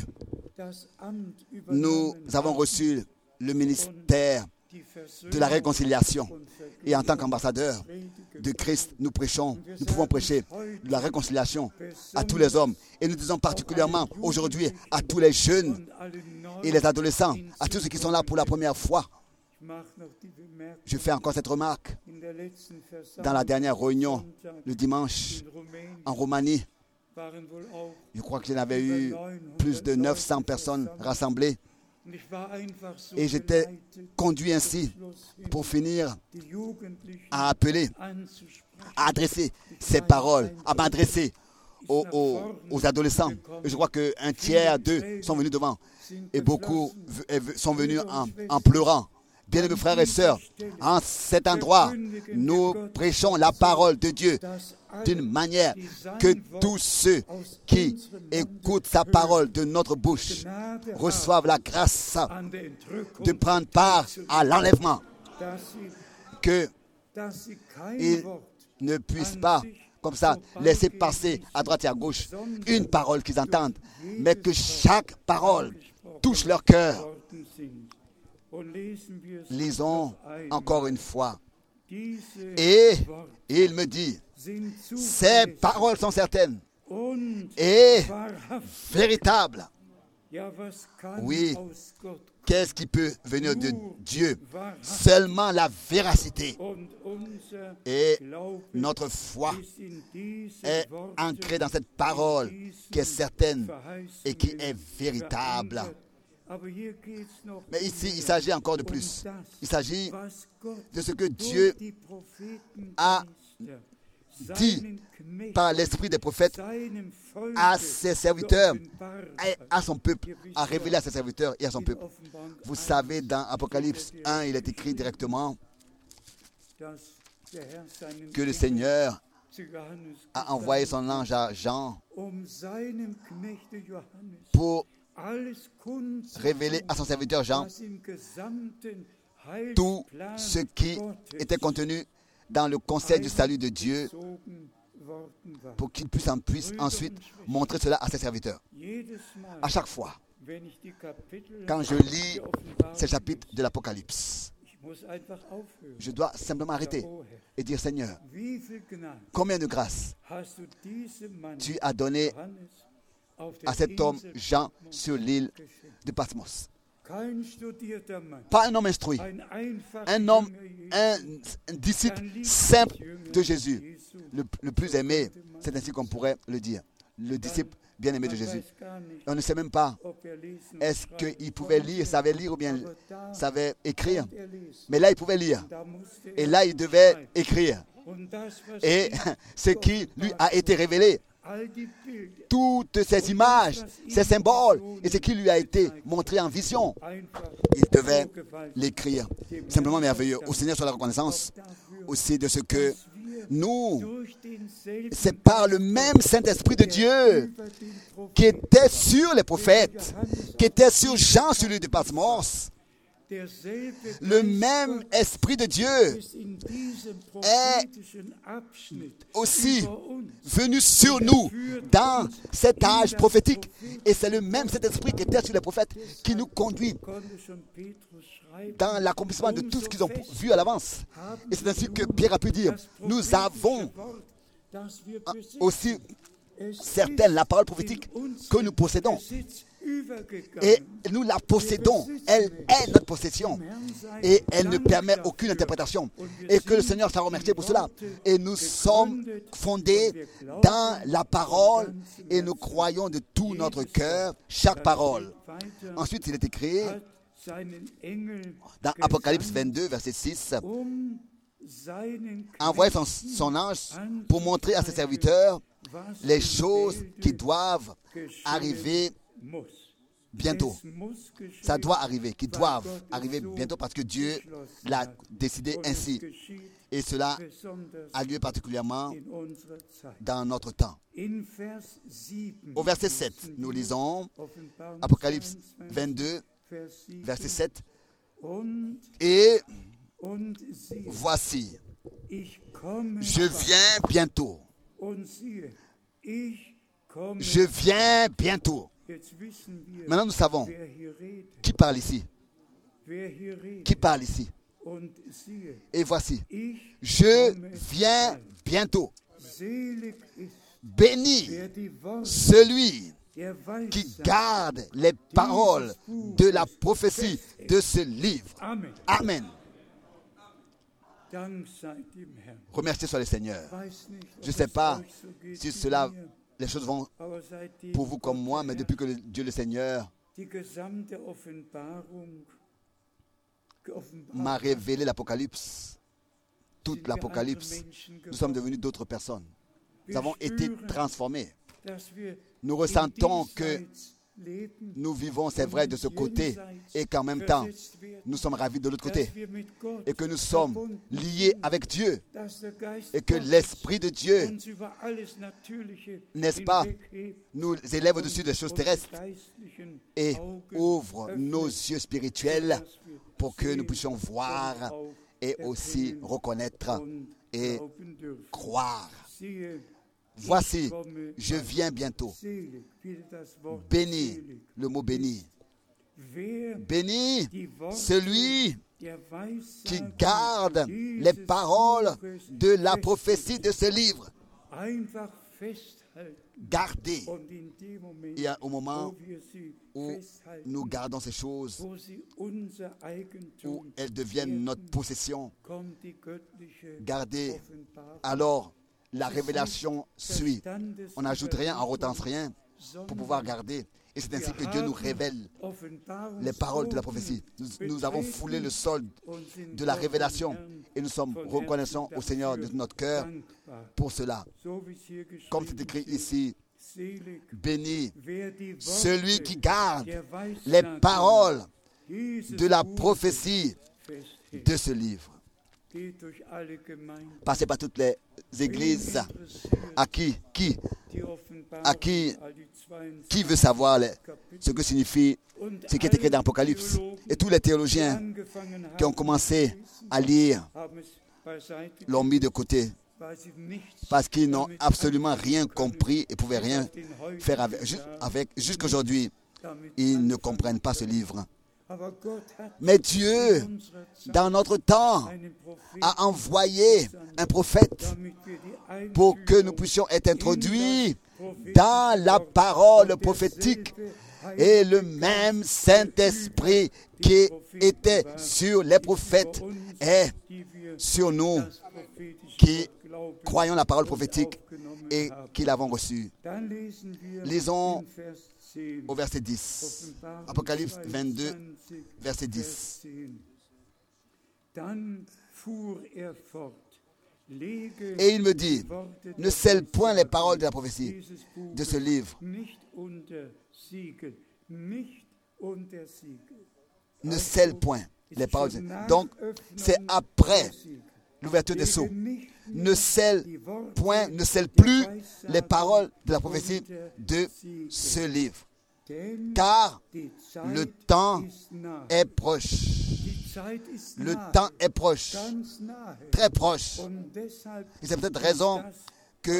nous avons reçu le ministère de la réconciliation. Et en tant qu'ambassadeurs de Christ, nous prêchons, nous pouvons prêcher la réconciliation à tous les hommes. Et nous disons particulièrement aujourd'hui à tous les jeunes et les adolescents, à tous ceux qui sont là pour la première fois. Je fais encore cette remarque. Dans la dernière réunion, le dimanche, en Roumanie, je crois qu'il y en avait eu plus de neuf cents personnes rassemblées. Et j'étais conduit ainsi pour finir à appeler, à adresser ces paroles, à m'adresser aux, aux, aux adolescents. Et je crois qu'un tiers d'eux sont venus devant et beaucoup sont venus en, en pleurant. Bien-aimés frères et sœurs, en cet endroit, nous prêchons la parole de Dieu d'une manière que tous ceux qui écoutent sa parole de notre bouche reçoivent la grâce de prendre part à l'enlèvement, qu'ils ne puissent pas, comme ça, laisser passer à droite et à gauche une parole qu'ils entendent, mais que chaque parole touche leur cœur. Lisons encore une fois. Et il me dit, ces paroles sont certaines et véritables. Oui, qu'est-ce qui peut venir de Dieu? Seulement la véracité. Et notre foi est ancrée dans cette parole qui est certaine et qui est véritable. Mais ici, il s'agit encore de plus. Il s'agit de ce que Dieu a dit par l'esprit des prophètes à ses serviteurs, et à son peuple, a révélé à ses serviteurs et à son peuple. Vous savez, dans Apocalypse un, il est écrit directement que le Seigneur a envoyé son ange à Jean pour révéler à son serviteur Jean tout ce qui était contenu dans le conseil du salut de Dieu pour qu'il puisse, en puisse ensuite montrer cela à ses serviteurs. À chaque fois, quand je lis ces chapitres de l'Apocalypse, je dois simplement arrêter et dire, Seigneur, combien de grâce tu as donné à cet homme Jean sur l'île de Patmos. Pas un homme instruit, un homme, un, un disciple simple de Jésus, le, le plus aimé, c'est ainsi qu'on pourrait le dire, le disciple bien-aimé de Jésus. On ne sait même pas, est-ce qu'il pouvait lire, savait lire ou bien savait écrire, mais là il pouvait lire, et là il devait écrire, et ce qui lui a été révélé, toutes ces images, ces symboles, et ce qui lui a été montré en vision, il devait l'écrire. Simplement merveilleux. Au Seigneur soit la reconnaissance aussi de ce que nous, c'est par le même Saint-Esprit de Dieu qui était sur les prophètes, qui était sur Jean sur l'île de Patmos. Le même Esprit de Dieu est aussi venu sur nous dans cet âge prophétique. Et c'est le même cet Esprit qui était sur les prophètes qui nous conduit dans l'accomplissement de tout ce qu'ils ont vu à l'avance. Et c'est ainsi que Pierre a pu dire, nous avons aussi certaines, la parole prophétique que nous possédons. Et nous la possédons. Elle est notre possession. Et elle ne permet aucune interprétation. Et que le Seigneur soit remercié pour cela. Et nous sommes fondés dans la parole et nous croyons de tout notre cœur chaque parole. Ensuite, il est écrit dans Apocalypse vingt-deux, verset six, envoyer son, son ange pour montrer à ses serviteurs les choses qui doivent arriver bientôt. Ça doit arriver, qui doivent arriver bientôt parce que Dieu l'a décidé ainsi. Et cela a lieu particulièrement dans notre temps. Au verset sept, nous lisons Apocalypse vingt-deux, verset sept. Et voici, je viens bientôt. Je viens bientôt. Maintenant, nous savons qui parle ici. Qui parle ici. Et voici, je viens bientôt. Béni celui qui garde les paroles de la prophétie de ce livre. Amen. Remerciez soit le Seigneur. Je ne sais pas si cela, les choses vont pour vous comme moi, mais depuis que le, Dieu le Seigneur m'a révélé l'Apocalypse, toute l'Apocalypse, nous sommes devenus d'autres personnes. Nous avons été transformés. Nous ressentons que nous vivons, c'est vrai, de ce côté et qu'en même temps, nous sommes ravis de l'autre côté et que nous sommes liés avec Dieu et que l'Esprit de Dieu, n'est-ce pas, nous élève au-dessus des choses terrestres et ouvre nos yeux spirituels pour que nous puissions voir et aussi reconnaître et croire. Voici, je viens bientôt. Béni, le mot béni. Béni celui qui garde les paroles de la prophétie de ce livre. Gardez. Et au moment où nous gardons ces choses, où elles deviennent notre possession, gardez, alors la révélation suit. On n'ajoute rien, on ne retense rien pour pouvoir garder. Et c'est ainsi que Dieu nous révèle les paroles de la prophétie. Nous, nous avons foulé le sol de la révélation et nous sommes reconnaissants au Seigneur de notre cœur pour cela. Comme c'est écrit ici, béni celui qui garde les paroles de la prophétie de ce livre. Passez par toutes les églises. À qui, qui, à qui, qui veut savoir les, ce que signifie ce qui est écrit dans l'Apocalypse. Et tous les théologiens qui ont commencé à lire l'ont mis de côté parce qu'ils n'ont absolument rien compris et ne pouvaient rien faire avec. avec. Jusqu'aujourd'hui, ils ne comprennent pas ce livre. Mais Dieu, dans notre temps, a envoyé un prophète pour que nous puissions être introduits dans la parole prophétique. Et le même Saint-Esprit qui était sur les prophètes est sur nous, qui croyons la parole prophétique et qui l'avons reçue. Lisons au verset dix. Apocalypse vingt-deux, verset dix. Et il me dit, ne scelle point les paroles de la prophétie de ce livre. Ne scelle point les paroles. Donc, c'est après l'ouverture des sceaux. Ne scelle point, ne scelle plus les paroles de la prophétie de ce livre. Car le temps est proche. Le temps est proche. Très proche. Et c'est peut-être raison que,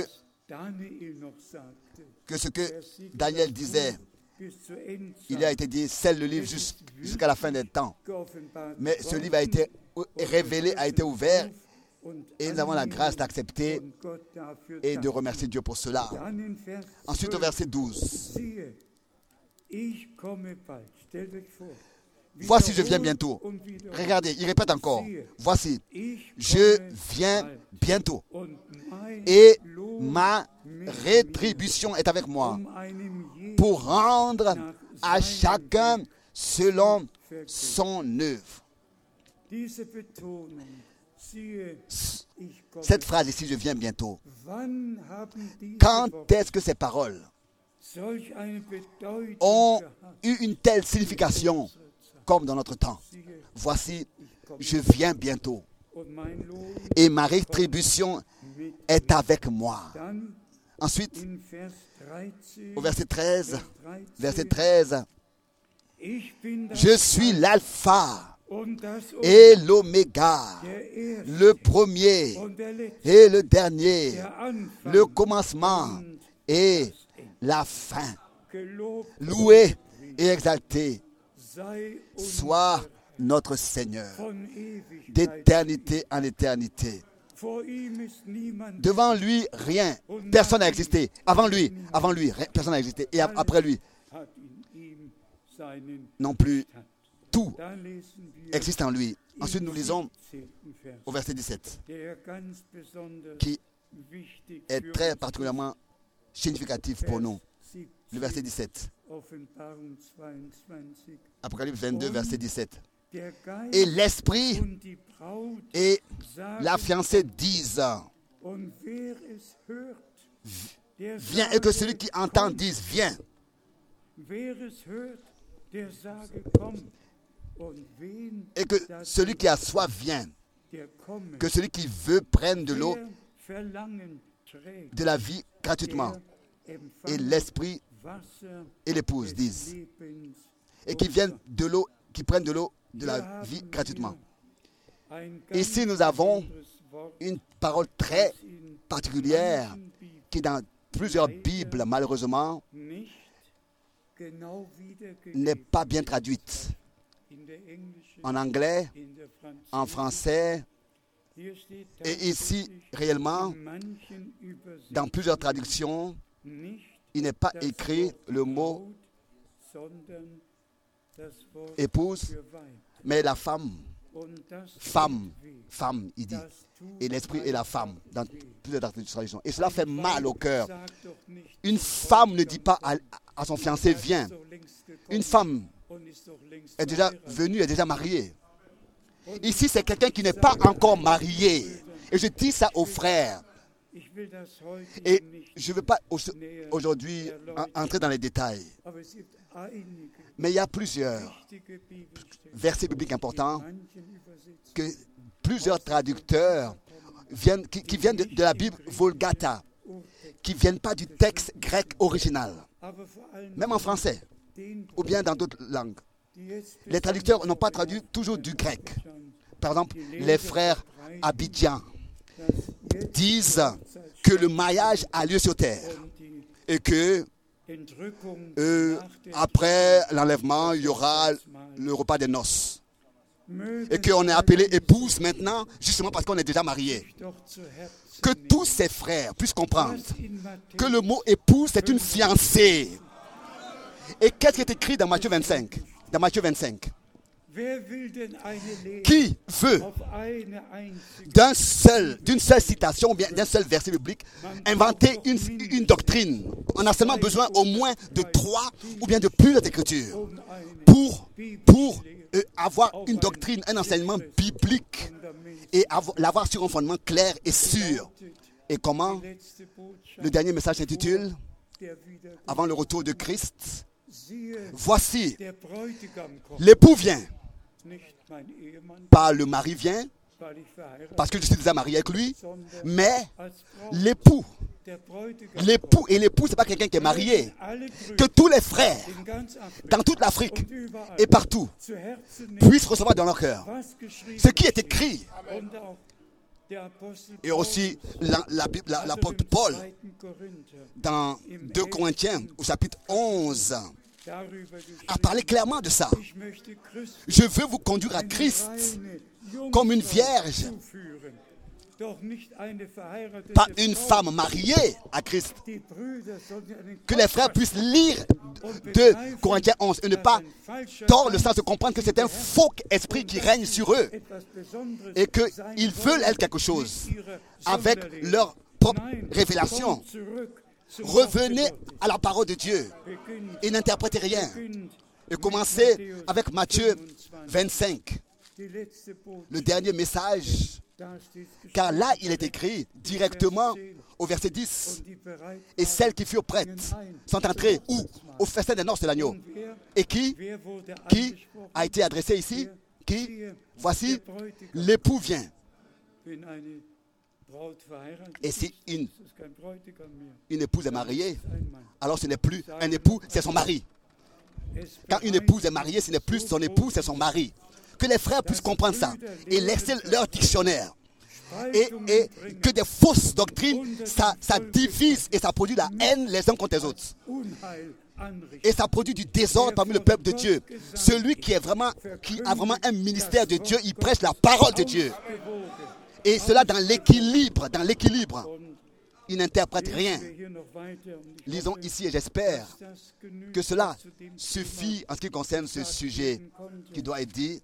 que ce que Daniel disait, il a été dit, scelle le livre jusqu'à la fin des temps. Mais ce livre a été révélé, a été ouvert, et nous avons la grâce d'accepter et de remercier Dieu pour cela. Ensuite, au verset douze. Voici, je viens bientôt. Regardez, il répète encore. Voici, je viens bientôt. Et ma rétribution est avec moi pour rendre à chacun selon son œuvre. Cette phrase ici, je viens bientôt. Quand est-ce que ces paroles ont eu une telle signification comme dans notre temps? Voici, je viens bientôt. Et ma rétribution est avec moi. Ensuite, au verset treize, verset treize, je suis l'alpha et l'oméga, le premier et le dernier, le commencement et la fin. Loué et exalté soit notre Seigneur d'éternité en éternité. Devant lui, rien. Personne n'a existé. Avant lui, avant lui, personne n'a existé. Et après lui, non plus. Tout existe en lui. Ensuite, nous lisons au verset dix-sept, qui est très particulièrement significatif pour nous. Le verset dix-sept. Apocalypse vingt-deux, verset dix-sept. Et l'esprit et la fiancée disent, viens, et que celui qui entend dise, viens. Et que celui qui a soif vienne. Que celui qui veut prenne de l'eau de la vie gratuitement. Et l'esprit et l'épouse disent. Et qui viennent de l'eau, qui prennent de l'eau de la vie gratuitement. Ici, nous avons une parole très particulière qui, dans plusieurs Bibles, malheureusement, n'est pas bien traduite. En anglais, en français, et ici, réellement, dans plusieurs traductions, il n'est pas écrit le mot épouse, mais la femme. Femme, femme, il dit. Et l'esprit et la femme, dans plusieurs traductions. Et cela fait mal au cœur. Une femme ne dit pas à, à son fiancé, viens. Une femme est déjà venue, est déjà mariée. Ici, c'est quelqu'un qui n'est pas encore marié. Et je dis ça aux frères. Et je ne veux pas aujourd'hui entrer dans les détails. Mais il y a plusieurs versets bibliques importants que plusieurs traducteurs viennent, qui, qui viennent de, de la Bible Vulgata, qui ne viennent pas du texte grec original, même en français, ou bien dans d'autres langues. Les traducteurs n'ont pas traduit toujours du grec. Par exemple, les frères Abidjan disent que le mariage a lieu sur terre et que euh, après l'enlèvement, il y aura le repas des noces. Et qu'on est appelé épouse maintenant, justement parce qu'on est déjà marié. Que tous ces frères puissent comprendre que le mot épouse, c'est une fiancée. Et qu'est-ce qui est écrit dans Matthieu vingt-cinq? Dans Matthieu vingt-cinq. Qui veut d'un seul, d'une seule citation, ou bien d'un seul verset biblique, inventer une, une doctrine? On a seulement besoin au moins de trois ou bien de plus d'écritures pour, pour euh, avoir une doctrine, un enseignement biblique et l'avoir sur un fondement clair et sûr. Et comment? Le dernier message s'intitule « Avant le retour de Christ ». Voici, l'époux vient. Pas le mari vient, parce que je suis déjà marié avec lui, mais l'époux. L'époux et l'époux, ce n'est pas quelqu'un qui est marié. Que tous les frères, dans toute l'Afrique et partout, puissent recevoir dans leur cœur ce qui est écrit. Et aussi l'apôtre la, la, la, Paul, dans deux Corinthiens, au chapitre onze, a parlé clairement de ça. Je veux vous conduire à Christ comme une vierge, pas une femme mariée à Christ. Que les frères puissent lire deux Corinthiens onze et ne pas tordre le sens de comprendre que c'est un faux esprit qui règne sur eux et qu'ils veulent être quelque chose avec leur propre révélation. Revenez à la parole de Dieu et n'interprétez rien. Et commencez avec Matthieu vingt-cinq, le dernier message. Car là, il est écrit directement au verset dix. Et celles qui furent prêtes sont entrées où? Au festin des noces de l'agneau. Et qui? Qui a été adressé ici? Qui? Voici, l'époux vient. Et si une, une épouse est mariée, alors ce n'est plus un époux, c'est son mari. Quand une épouse est mariée, ce n'est plus son époux, c'est son mari. Que les frères puissent comprendre ça et laisser leur dictionnaire. Et, et que des fausses doctrines, ça, ça divise et ça produit la haine les uns contre les autres. Et ça produit du désordre parmi le peuple de Dieu. Celui qui, est vraiment, qui a vraiment un ministère de Dieu, il prêche la parole de Dieu. Et cela dans l'équilibre, dans l'équilibre. Il n'interprète rien. Lisons ici et j'espère que cela suffit en ce qui concerne ce sujet qui doit être dit.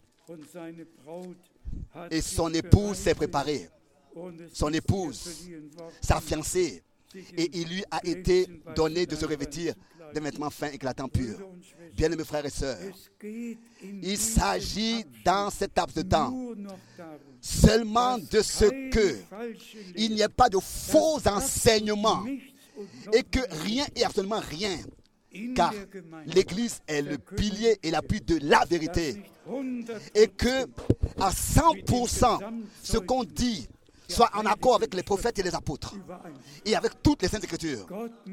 Et son épouse s'est préparée. Son épouse, sa fiancée. Et il lui a été donné de se revêtir de vêtements fins, éclatants, purs. Bien-aimés frères et sœurs, il s'agit dans cette laps de temps seulement de ce que il n'y ait pas de faux enseignements et que rien et absolument rien, car l'Église est le pilier et l'appui de la vérité, et que à cent pour cent ce qu'on dit soit en accord avec les prophètes et les apôtres et avec toutes les saintes écritures.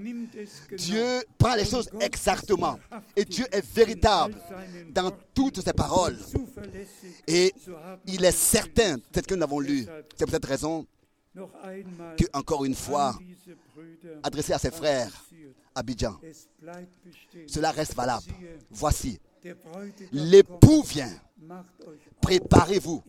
Dieu prend les choses exactement et Dieu est véritable dans toutes ses paroles et il est certain, c'est ce que nous avons lu. C'est pour cette raison que, encore une fois, adressé à ses frères Abidjan, cela reste valable. Voici, l'époux vient, préparez-vous.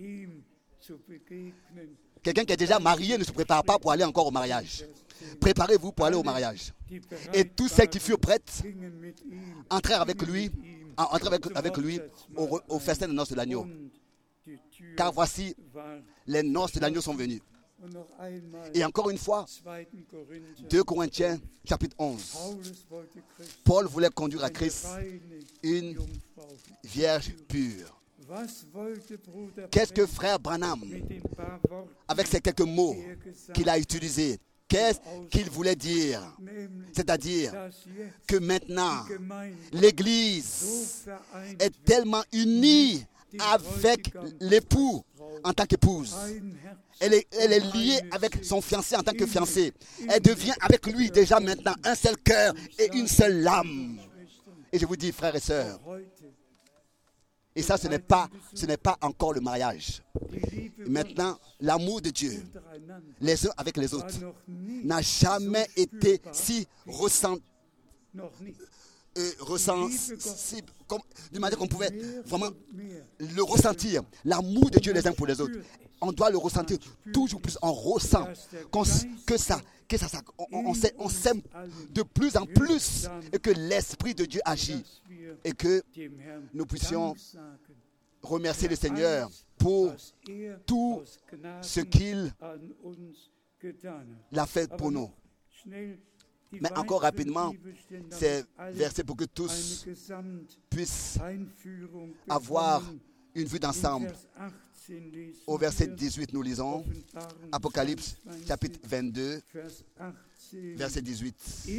Quelqu'un qui est déjà marié ne se prépare pas pour aller encore au mariage. Préparez-vous pour aller au mariage. Et tous ceux qui furent prêtes entrèrent avec lui, entrèrent avec, avec lui au, au festin des noces de l'agneau. Car voici, les noces de l'agneau sont venues. Et encore une fois, deux Corinthiens, chapitre onze. Paul voulait conduire à Christ une vierge pure. Qu'est-ce que frère Branham, avec ces quelques mots qu'il a utilisés, qu'est-ce qu'il voulait dire? C'est-à-dire que maintenant, l'Église est tellement unie avec l'époux en tant qu'épouse. Elle est, elle est liée avec son fiancé en tant que fiancé. Elle devient avec lui déjà maintenant un seul cœur et une seule âme. Et je vous dis, frères et sœurs, et ça, ce n'est pas, ce n'est pas encore le mariage. Maintenant, l'amour de Dieu, les uns avec les autres, n'a jamais été si ressenti, euh, ressenti comme, de manière qu'on pouvait vraiment le ressentir. L'amour de Dieu les uns pour les autres. On doit le ressentir toujours plus. On ressent qu'on, que ça, que ça, ça on, on, s'aime, on s'aime de plus en plus et que l'Esprit de Dieu agit et que nous puissions remercier le Seigneur pour tout ce qu'il a fait pour nous. Mais encore rapidement, ces versets pour que tous puissent avoir une vue d'ensemble. Au verset dix-huit, nous lisons Apocalypse chapitre vingt-deux, verset dix-huit.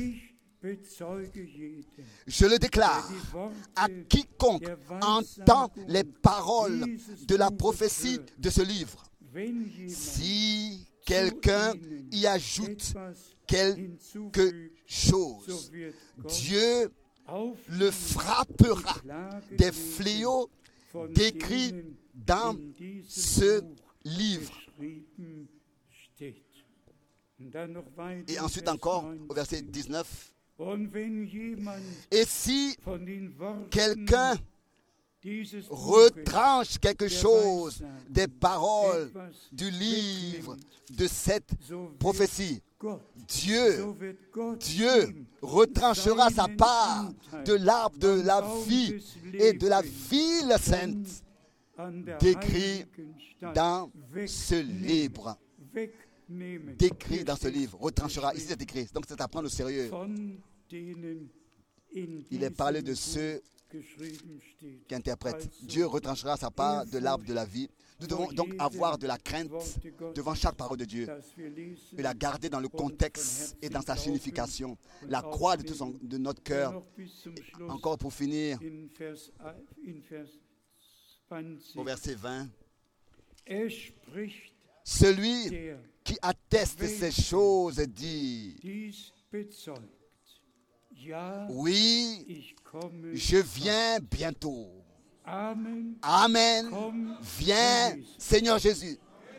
Je le déclare à quiconque entend les paroles de la prophétie de ce livre. Si quelqu'un y ajoute quelque chose, Dieu le frappera des fléaux décrits dans ce livre. Et ensuite encore, au verset dix-neuf, et si quelqu'un retranche quelque chose des paroles du livre de cette prophétie, Dieu, Dieu retranchera sa part de l'arbre de la vie et de la ville sainte décrit dans ce livre. Décrit dans ce livre, retranchera. Ici c'est écrit, donc c'est à prendre au sérieux. Il est parlé de ceux qui interprètent. Dieu retranchera sa part de l'arbre de la vie. Nous devons donc avoir de la crainte devant chaque parole de Dieu et la garder dans le contexte et dans sa signification. La croix de, tout son, de notre cœur. Encore pour finir, au verset vingt, celui qui atteste ces choses dit, oui, je viens bientôt. Amen. Viens, Seigneur Jésus.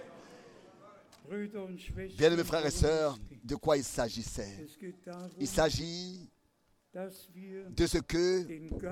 Bien, mes frères et sœurs, de quoi il s'agissait? Il s'agit de ce que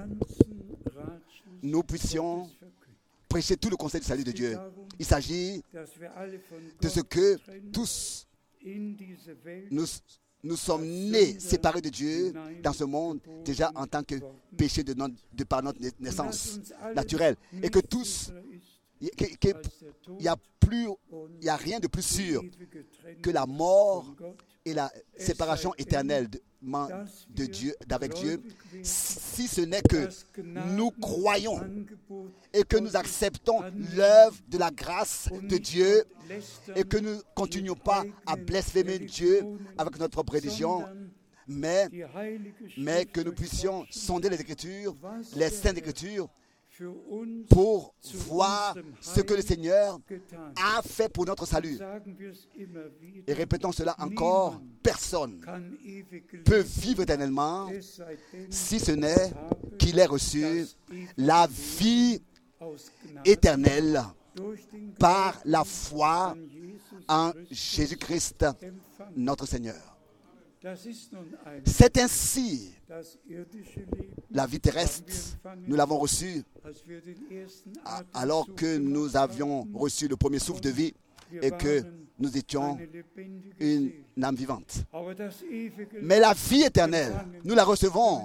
nous puissions prêcher tout le conseil du salut de Dieu. Il s'agit de ce que tous nous, nous sommes nés séparés de Dieu dans ce monde, déjà en tant que péché de, notre, de par notre naissance naturelle. Et que tous, il n'y a, a rien de plus sûr que la mort et la séparation éternelle de, de Dieu, d'avec Dieu, si ce n'est que nous croyons et que nous acceptons l'œuvre de la grâce de Dieu et que nous ne continuons pas à blasphémer Dieu avec notre propre religion, mais, mais que nous puissions sonder les Écritures, les Saintes Écritures, pour voir ce que le Seigneur a fait pour notre salut. Et répétons cela encore, personne ne peut vivre éternellement si ce n'est qu'il ait reçu la vie éternelle par la foi en Jésus-Christ, notre Seigneur. C'est ainsi la vie terrestre, nous l'avons reçue alors que nous avions reçu le premier souffle de vie et que nous étions une âme vivante. Mais la vie éternelle, nous la recevons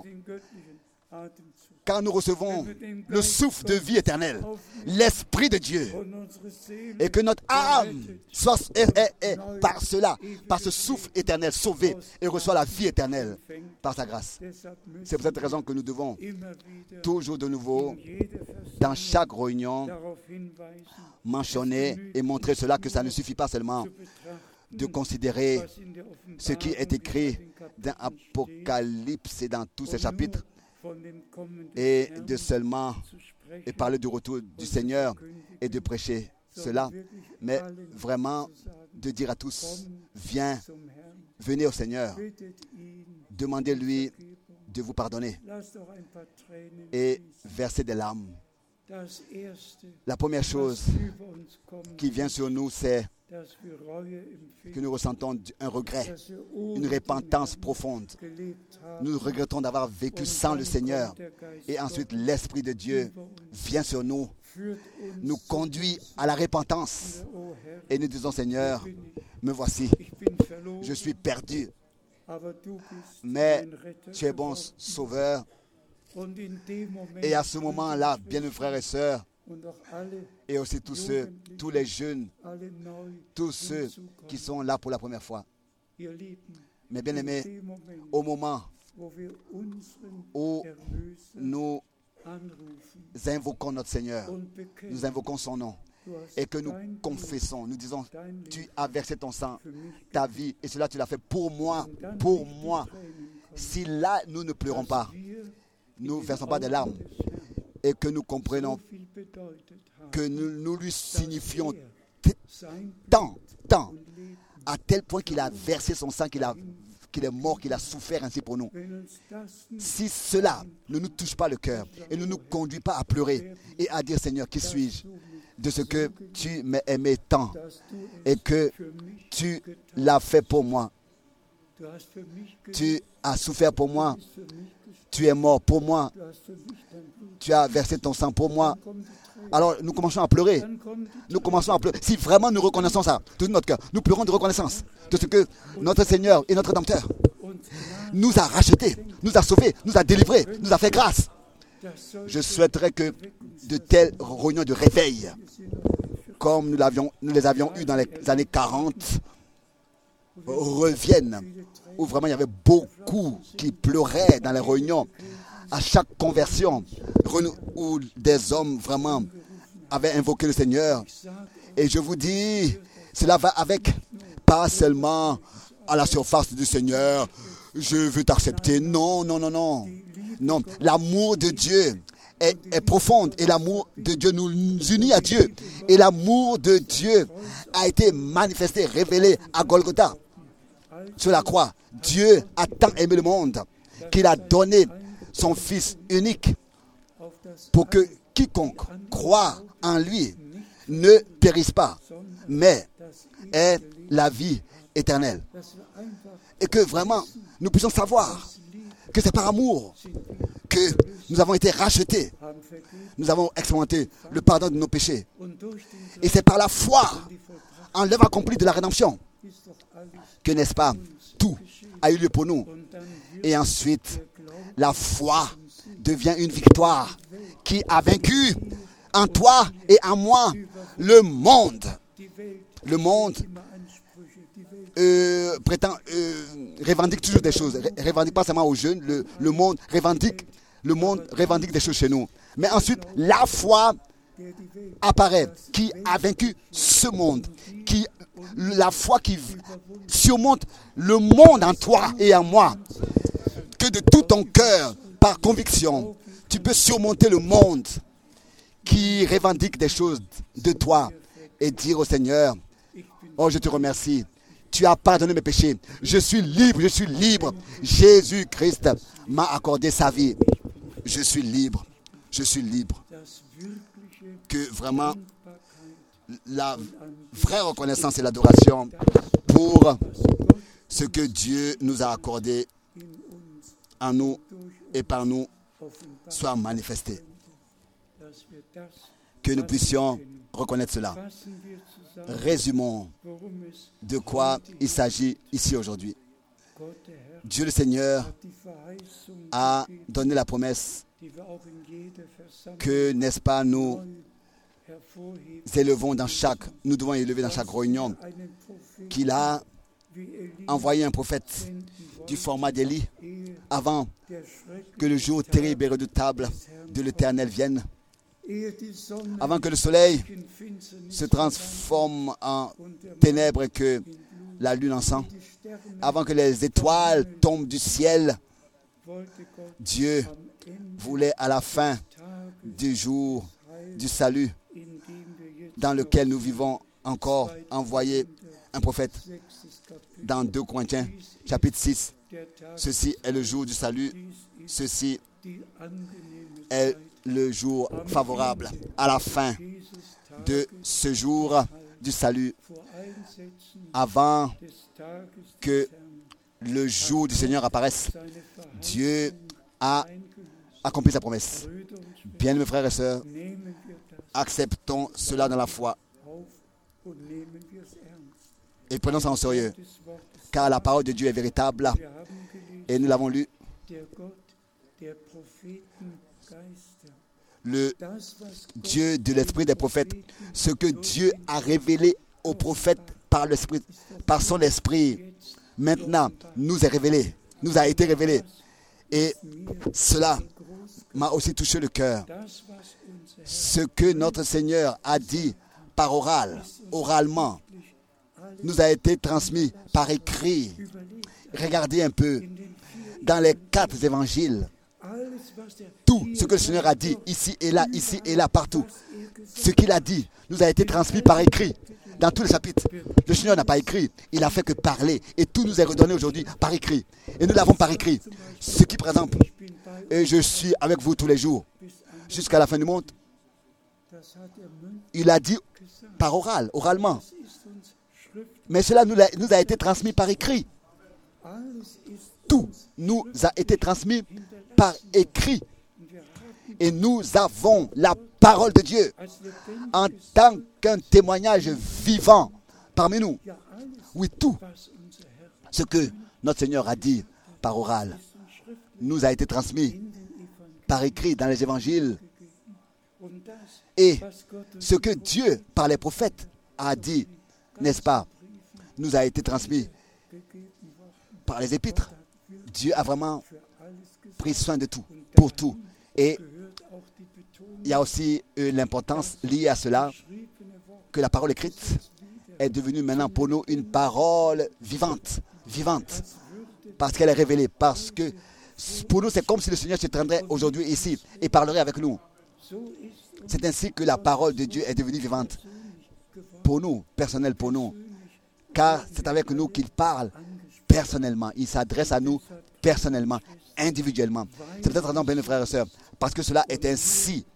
quand nous recevons le souffle de vie éternelle, l'Esprit de Dieu, et que notre âme soit est, est, est, par cela, par ce souffle éternel, sauvée et reçoit la vie éternelle par sa grâce. C'est pour cette raison que nous devons toujours de nouveau, dans chaque réunion, mentionner et montrer cela, que ça ne suffit pas seulement de considérer ce qui est écrit dans Apocalypse et dans tous ces chapitres, et de seulement et parler du retour du Seigneur et de prêcher cela, mais vraiment de dire à tous, viens, venez au Seigneur, demandez-lui de vous pardonner et verser des larmes La première chose qui vient sur nous, c'est que nous ressentons un regret, une repentance profonde. Nous regrettons d'avoir vécu sans le Seigneur. Et ensuite, l'Esprit de Dieu vient sur nous, nous conduit à la repentance. Et nous disons, Seigneur, me voici, je suis perdu. Mais tu es bon sauveur. Et à ce moment-là, bien mes frères et sœurs, et aussi tous ceux, tous les jeunes, tous ceux qui sont là pour la première fois. Mais bien aimés, au moment où nous invoquons notre Seigneur, nous invoquons son nom, et que nous confessons, nous disons, tu as versé ton sang, ta vie, et cela tu l'as fait pour moi, pour moi. Si là nous ne pleurons pas, nous ne versons pas de larmes, et que nous comprenons que nous, nous lui signifions tant, tant, à tel point qu'il a versé son sang, qu'il a, qu'il est mort, qu'il a souffert ainsi pour nous. Si cela ne nous touche pas le cœur et ne nous conduit pas à pleurer et à dire, Seigneur, qui suis-je de ce que tu m'as aimé tant et que tu l'as fait pour moi. Tu as souffert pour moi. Tu es mort pour moi. Tu as versé ton sang pour moi. Alors nous commençons à pleurer. Nous commençons à pleurer. Si vraiment nous reconnaissons ça, tout notre cœur, nous pleurons de reconnaissance de ce que notre Seigneur et notre Rédempteur nous a rachetés, nous a sauvés, nous a délivrés, nous a fait grâce. Je souhaiterais que de telles réunions de réveil, comme nous, l'avions, nous les avions eues dans les années quarante, reviennent, où vraiment il y avait beaucoup qui pleuraient dans les réunions, à chaque conversion, où des hommes vraiment avaient invoqué le Seigneur. Et je vous dis, cela va avec, pas seulement à la surface du Seigneur, je veux t'accepter. Non, non, non, non. Non, l'amour de Dieu est, est profond et l'amour de Dieu nous unit à Dieu. Et l'amour de Dieu a été manifesté, révélé à Golgotha. Sur la croix, Dieu a tant aimé le monde qu'il a donné son Fils unique pour que quiconque croit en lui ne périsse pas, mais ait la vie éternelle. Et que vraiment, nous puissions savoir que c'est par amour que nous avons été rachetés. Nous avons expérimenté le pardon de nos péchés. Et c'est par la foi en l'œuvre accomplie de la rédemption que, n'est-ce pas, tout a eu lieu pour nous. Et ensuite, la foi devient une victoire qui a vaincu en toi et en moi le monde. Le monde euh, prétend, euh, revendique toujours des choses. Ré- revendique pas seulement aux jeunes. Le, le monde revendique, le monde revendique des choses chez nous. Mais ensuite, la foi apparaît, qui a vaincu ce monde, qui, la foi qui surmonte le monde en toi et en moi, que de tout ton cœur, par conviction, tu peux surmonter le monde qui revendique des choses de toi et dire au Seigneur, oh, je te remercie, tu as pardonné mes péchés, je suis libre, je suis libre, Jésus-Christ m'a accordé sa vie, je suis libre, je suis libre. Que vraiment la vraie reconnaissance et l'adoration pour ce que Dieu nous a accordé en nous et par nous soit manifesté. Que nous puissions reconnaître cela. Résumons de quoi il s'agit ici aujourd'hui. Dieu le Seigneur a donné la promesse que, n'est-ce pas, nous élevons dans chaque, nous devons élever dans chaque réunion, qu'il a envoyé un prophète du format d'Élie avant que le jour terrible et redoutable de l'Éternel vienne, avant que le soleil se transforme en ténèbres et que la lune en sang, avant que les étoiles tombent du ciel. Dieu voulait à la fin du jour du salut dans lequel nous vivons encore envoyer un prophète. Dans deux Corinthiens chapitre six, ceci est le jour du salut, ceci est le jour favorable, à la fin de ce jour du salut, avant que le jour du Seigneur apparaisse, Dieu a accompli sa promesse. Bien, mes frères et sœurs, acceptons cela dans la foi et prenons ça en sérieux, car la parole de Dieu est véritable et nous l'avons lu. Le Dieu de l'esprit des prophètes, ce que Dieu a révélé aux prophètes par l'esprit, par son esprit, maintenant nous est révélé, nous a été révélé. Et cela m'a aussi touché le cœur. Ce que notre Seigneur a dit par oral, oralement, nous a été transmis par écrit. Regardez un peu, dans les quatre évangiles, tout ce que le Seigneur a dit, ici et là, ici et là, partout, ce qu'il a dit nous a été transmis par écrit. Dans tous les chapitres, le Seigneur n'a pas écrit, il n'a fait que parler. Et tout nous est redonné aujourd'hui par écrit. Et nous l'avons par écrit. Ce qui, par exemple, et je suis avec vous tous les jours, jusqu'à la fin du monde, il a dit par oral, oralement. Mais cela nous a, nous a été transmis par écrit. Tout nous a été transmis par écrit. Et nous avons la parole de Dieu en tant qu'un témoignage vivant parmi nous. Oui, tout ce que notre Seigneur a dit par oral nous a été transmis par écrit dans les évangiles. Et ce que Dieu, par les prophètes, a dit, n'est-ce pas, nous a été transmis par les épîtres. Dieu a vraiment pris soin de tout, pour tout. Et il y a aussi euh, l'importance liée à cela, que la parole écrite est devenue maintenant pour nous une parole vivante, vivante, parce qu'elle est révélée, parce que pour nous c'est comme si le Seigneur se tiendrait aujourd'hui ici et parlerait avec nous. C'est ainsi que la parole de Dieu est devenue vivante pour nous, personnelle pour nous, car c'est avec nous qu'il parle personnellement, il s'adresse à nous personnellement, individuellement. C'est peut-être raison, bien, frères et sœurs, parce que cela est ainsi.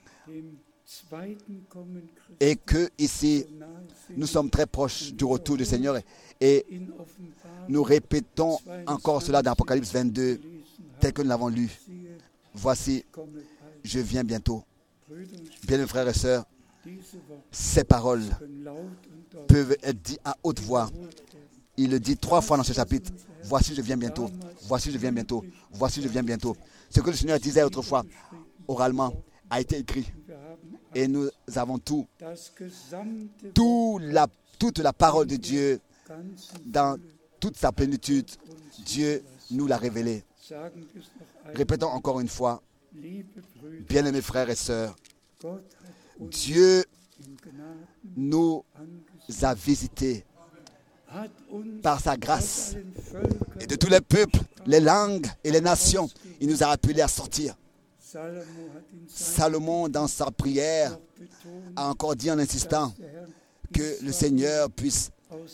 Et que ici, nous sommes très proches du retour du Seigneur. Et nous répétons encore cela dans Apocalypse vingt-deux, tel que nous l'avons lu. Voici, je viens bientôt. Bien, mes frères et sœurs, ces paroles peuvent être dites à haute voix. Il le dit trois fois dans ce chapitre. Voici, je viens bientôt. Voici, je viens bientôt. Voici, je viens bientôt. Ce que le Seigneur disait autrefois, oralement, a été écrit. Et nous avons tout, tout la, toute la parole de Dieu, dans toute sa plénitude, Dieu nous l'a révélé. Répétons encore une fois, bien-aimés frères et sœurs, Dieu nous a visités par sa grâce, et de tous les peuples, les langues et les nations, il nous a appelés à sortir. Salomon, dans sa prière, a encore dit en insistant que le Seigneur puisse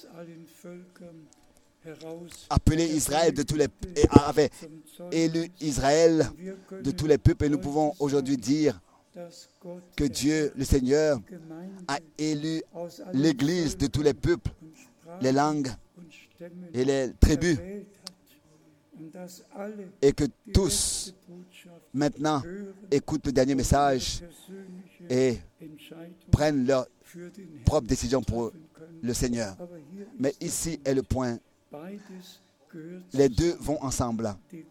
appeler Israël de tous les et avait élu Israël de tous les peuples. Et nous pouvons aujourd'hui dire que Dieu, le Seigneur, a élu l'Église de tous les peuples, les langues et les tribus, et que tous maintenant écoutent le dernier message et prennent leur propre décision pour le Seigneur. Mais ici est le point. Les deux vont ensemble.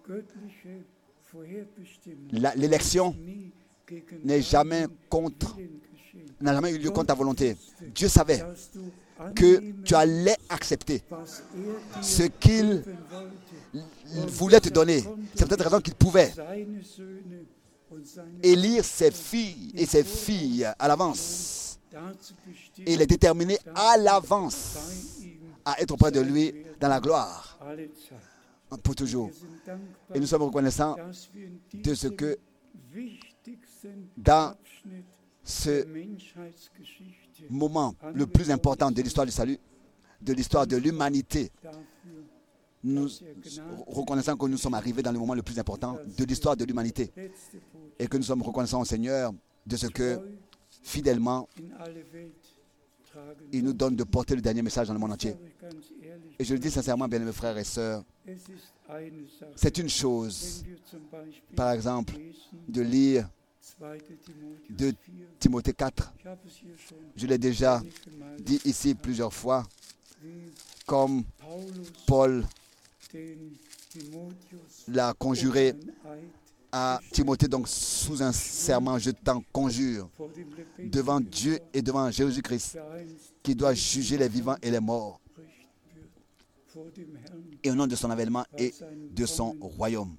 La, l'élection n'est jamais contre, n'a jamais eu lieu contre ta volonté. Dieu savait que tu allais accepter ce qu'il voulait te donner. C'est peut-être la raison qu'il pouvait élire ses filles et ses filles à l'avance. Et il est déterminé à l'avance à être auprès de lui dans la gloire pour toujours. Et nous sommes reconnaissants de ce que dans ce moment le plus important de l'histoire du salut, de l'histoire de l'humanité, nous reconnaissons que nous sommes arrivés dans le moment le plus important de l'histoire de l'humanité et que nous sommes reconnaissants au Seigneur de ce que, fidèlement, il nous donne de porter le dernier message dans le monde entier. Et je le dis sincèrement, bien-aimés frères et sœurs, c'est une chose, par exemple, de lire de Timothée quatre. Je l'ai déjà dit ici plusieurs fois, comme Paul l'a conjuré à Timothée, donc sous un serment, je t'en conjure, devant Dieu et devant Jésus-Christ, qui doit juger les vivants et les morts, et au nom de son avènement et de son royaume.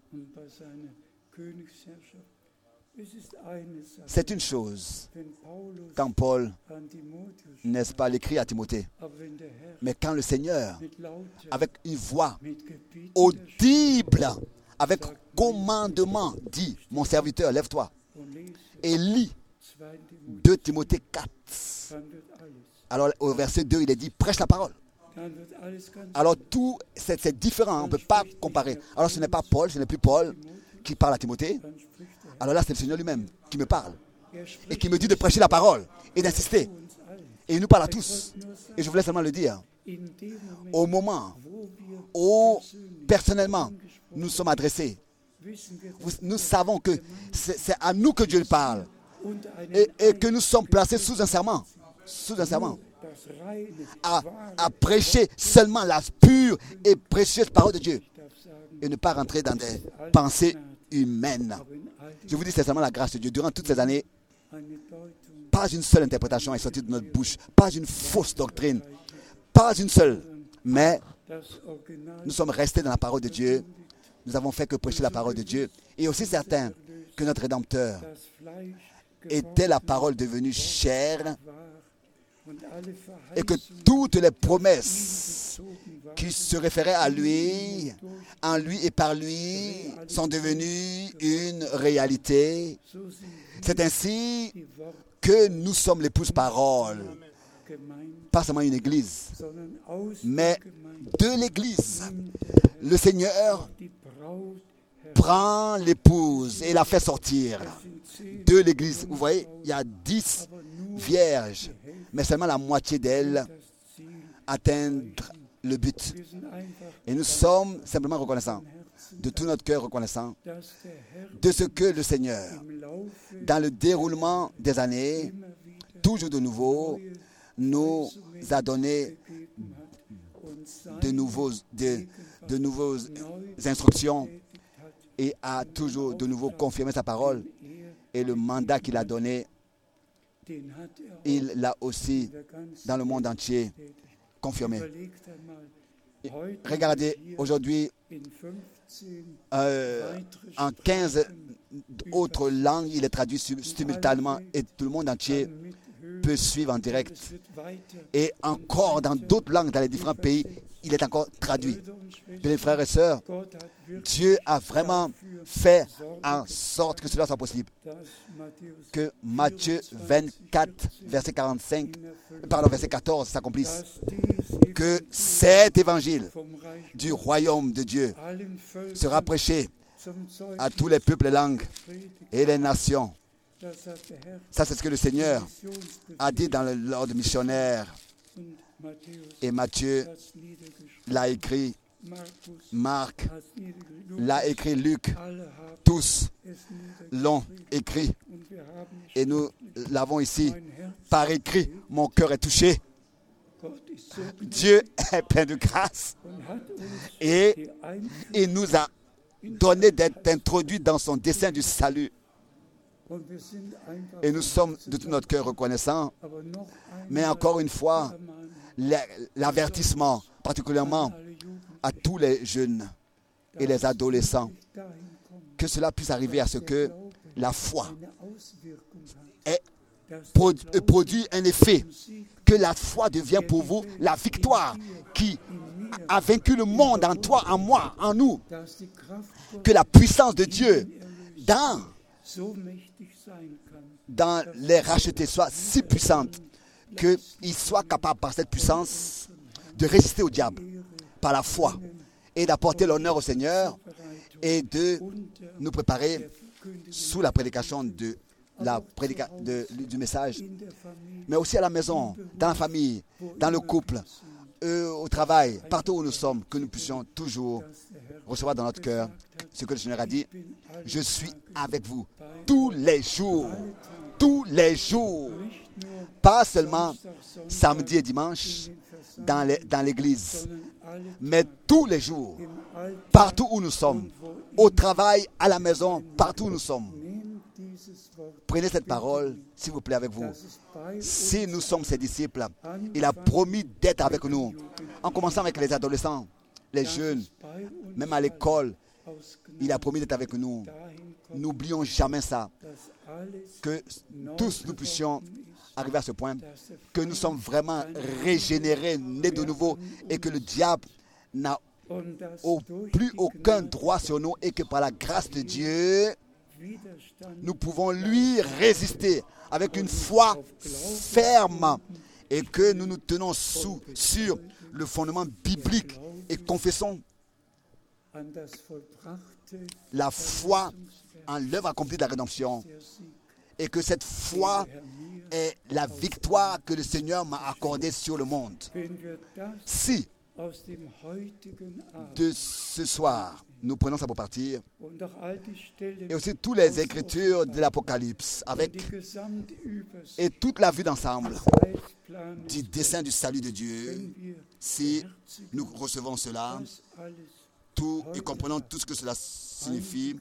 C'est une chose quand Paul, n'est-ce pas, l'écrit à Timothée, mais quand le Seigneur, avec une voix audible, avec commandement, dit, mon serviteur, lève-toi et lis deux Timothée quatre. Alors au verset deux, il est dit, prêche la parole. Alors tout, c'est, c'est différent, on ne peut pas comparer. Alors ce n'est pas Paul, ce n'est plus Paul qui parle à Timothée. Alors là, c'est le Seigneur lui-même qui me parle et qui me dit de prêcher la parole et d'insister. Et il nous parle à tous. Et je voulais seulement le dire. Au moment où, personnellement, nous sommes adressés, nous savons que c'est, c'est à nous que Dieu parle et, et que nous sommes placés sous un serment, sous un serment, à, à prêcher seulement la pure et précieuse parole de Dieu et ne pas rentrer dans des pensées humaines. Je vous dis sincèrement la grâce de Dieu. Durant toutes ces années, pas une seule interprétation est sortie de notre bouche, pas une fausse doctrine, pas une seule. Mais nous sommes restés dans la parole de Dieu. Nous avons fait que prêcher la parole de Dieu. Et aussi certain que notre Rédempteur était la parole devenue chair et que toutes les promesses qui se référaient à lui, en lui et par lui, sont devenues une réalité. C'est ainsi que nous sommes l'épouse parole, pas seulement une église, mais de l'église. Le Seigneur prend l'épouse et la fait sortir de l'église. Vous voyez, il y a dix vierges, mais seulement la moitié d'elles atteindre le but. Et nous sommes simplement reconnaissants, de tout notre cœur reconnaissants, de ce que le Seigneur, dans le déroulement des années, toujours de nouveau, nous a donné de, nouveaux, de, de nouvelles instructions et a toujours de nouveau confirmé sa parole. Et le mandat qu'il a donné, il l'a aussi, dans le monde entier, confirmé. Et regardez, aujourd'hui, euh, en quinze autres langues, il est traduit simultanément et tout le monde entier peut suivre en direct. Et encore dans d'autres langues, dans les différents pays, il est encore traduit. Mes frères et sœurs, Dieu a vraiment fait en sorte que cela soit possible. Que Matthieu vingt-quatre, verset quarante-cinq, pardon, verset quatorze s'accomplisse. Que cet évangile du royaume de Dieu sera prêché à tous les peuples, les langues et les nations. Ça, c'est ce que le Seigneur a dit dans l'ordre missionnaire. Et Matthieu l'a écrit, Marc l'a écrit, Luc, tous l'ont écrit. Et nous l'avons ici par écrit. Mon cœur est touché. Dieu est plein de grâce. Et il nous a donné d'être introduits dans son dessein du salut. Et nous sommes de tout notre cœur reconnaissants. Mais encore une fois, l'avertissement, particulièrement à tous les jeunes et les adolescents, que cela puisse arriver à ce que la foi ait produit un effet, que la foi devient pour vous la victoire qui a vaincu le monde en toi, en moi, en nous, que la puissance de Dieu dans, dans les rachetés soit si puissante qu'il soit capable par cette puissance de résister au diable par la foi et d'apporter l'honneur au Seigneur et de nous préparer sous la prédication de la prédica, de, du message, mais aussi à la maison, dans la famille, dans le couple, euh, au travail, partout où nous sommes, que nous puissions toujours recevoir dans notre cœur ce que le Seigneur a dit. Je suis avec vous tous les jours, tous les jours, pas seulement samedi et dimanche dans, les, dans l'église, mais tous les jours, partout où nous sommes, au travail, à la maison, partout où nous sommes. Prenez cette parole, s'il vous plaît, avec vous. Si nous sommes ses disciples, il a promis d'être avec nous, en commençant avec les adolescents, les jeunes, même à l'école, il a promis d'être avec nous. N'oublions jamais ça, que tous nous puissions arriver à ce point, que nous sommes vraiment régénérés, nés de nouveau, et que le diable n'a au plus aucun droit sur nous, et que par la grâce de Dieu, nous pouvons lui résister avec une foi ferme et que nous nous tenons sous, sur le fondement biblique et confessons la foi en l'œuvre accomplie de la rédemption et que cette foi est la victoire que le Seigneur m'a accordée sur le monde. Si de ce soir, nous prenons ça pour partir, et aussi toutes les écritures de l'Apocalypse, avec et toute la vue d'ensemble du dessein du salut de Dieu, si nous recevons cela, tout, et comprenons tout ce que cela signifie,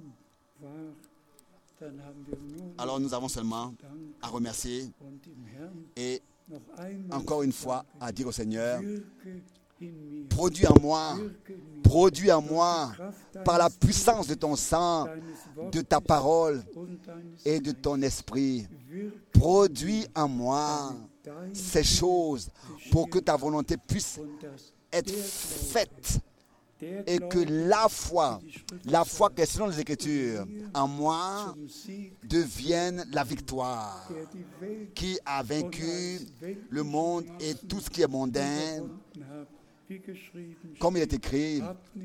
alors nous avons seulement à remercier et encore une fois à dire au Seigneur, produis en moi, produis en moi, par la puissance de ton sang, de ta parole et de ton esprit, produis en moi ces choses pour que ta volonté puisse être faite et que la foi, la foi qui est selon les Écritures, en moi, devienne la victoire qui a vaincu le monde et tout ce qui est mondain. Comme il est écrit,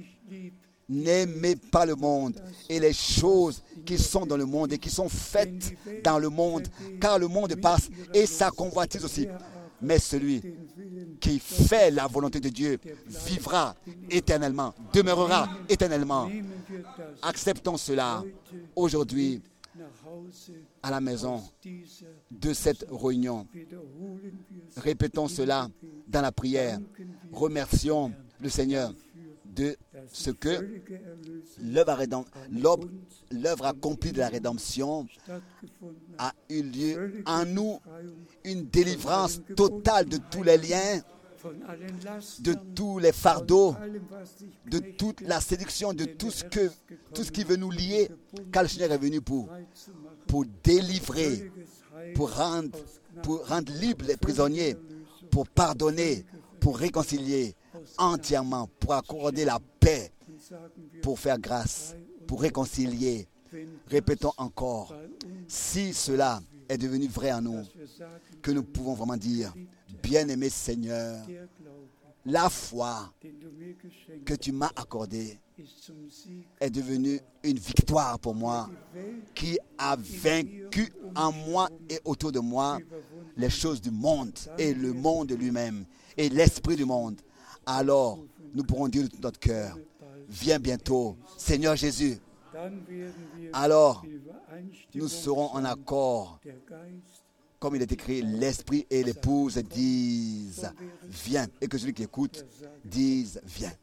n'aimez pas le monde et les choses qui sont dans le monde et qui sont faites dans le monde, car le monde passe et sa convoitise aussi. Mais celui qui fait la volonté de Dieu vivra éternellement, demeurera éternellement. Acceptons cela aujourd'hui à la maison de cette réunion. Répétons cela dans la prière. Remercions le Seigneur de ce que l'œuvre, l'œuvre accomplie de la rédemption a eu lieu en nous, une délivrance totale de tous les liens, de tous les fardeaux, de toute la séduction, de tout ce, que, tout ce qui veut nous lier, car le Seigneur est venu pour, pour délivrer, pour rendre, pour rendre libres les prisonniers, pour pardonner, pour réconcilier entièrement, pour accorder la paix, pour faire grâce, pour réconcilier. Répétons encore, si cela est devenu vrai en nous, que nous pouvons vraiment dire, bien-aimé Seigneur, la foi que tu m'as accordée est devenue une victoire pour moi, qui a vaincu en moi et autour de moi les choses du monde et le monde lui-même et l'esprit du monde. Alors, nous pourrons dire de tout notre cœur, viens bientôt, Seigneur Jésus. Alors, nous serons en accord. Comme il est écrit, l'esprit et l'épouse disent, viens. Et que celui qui écoute dise, viens.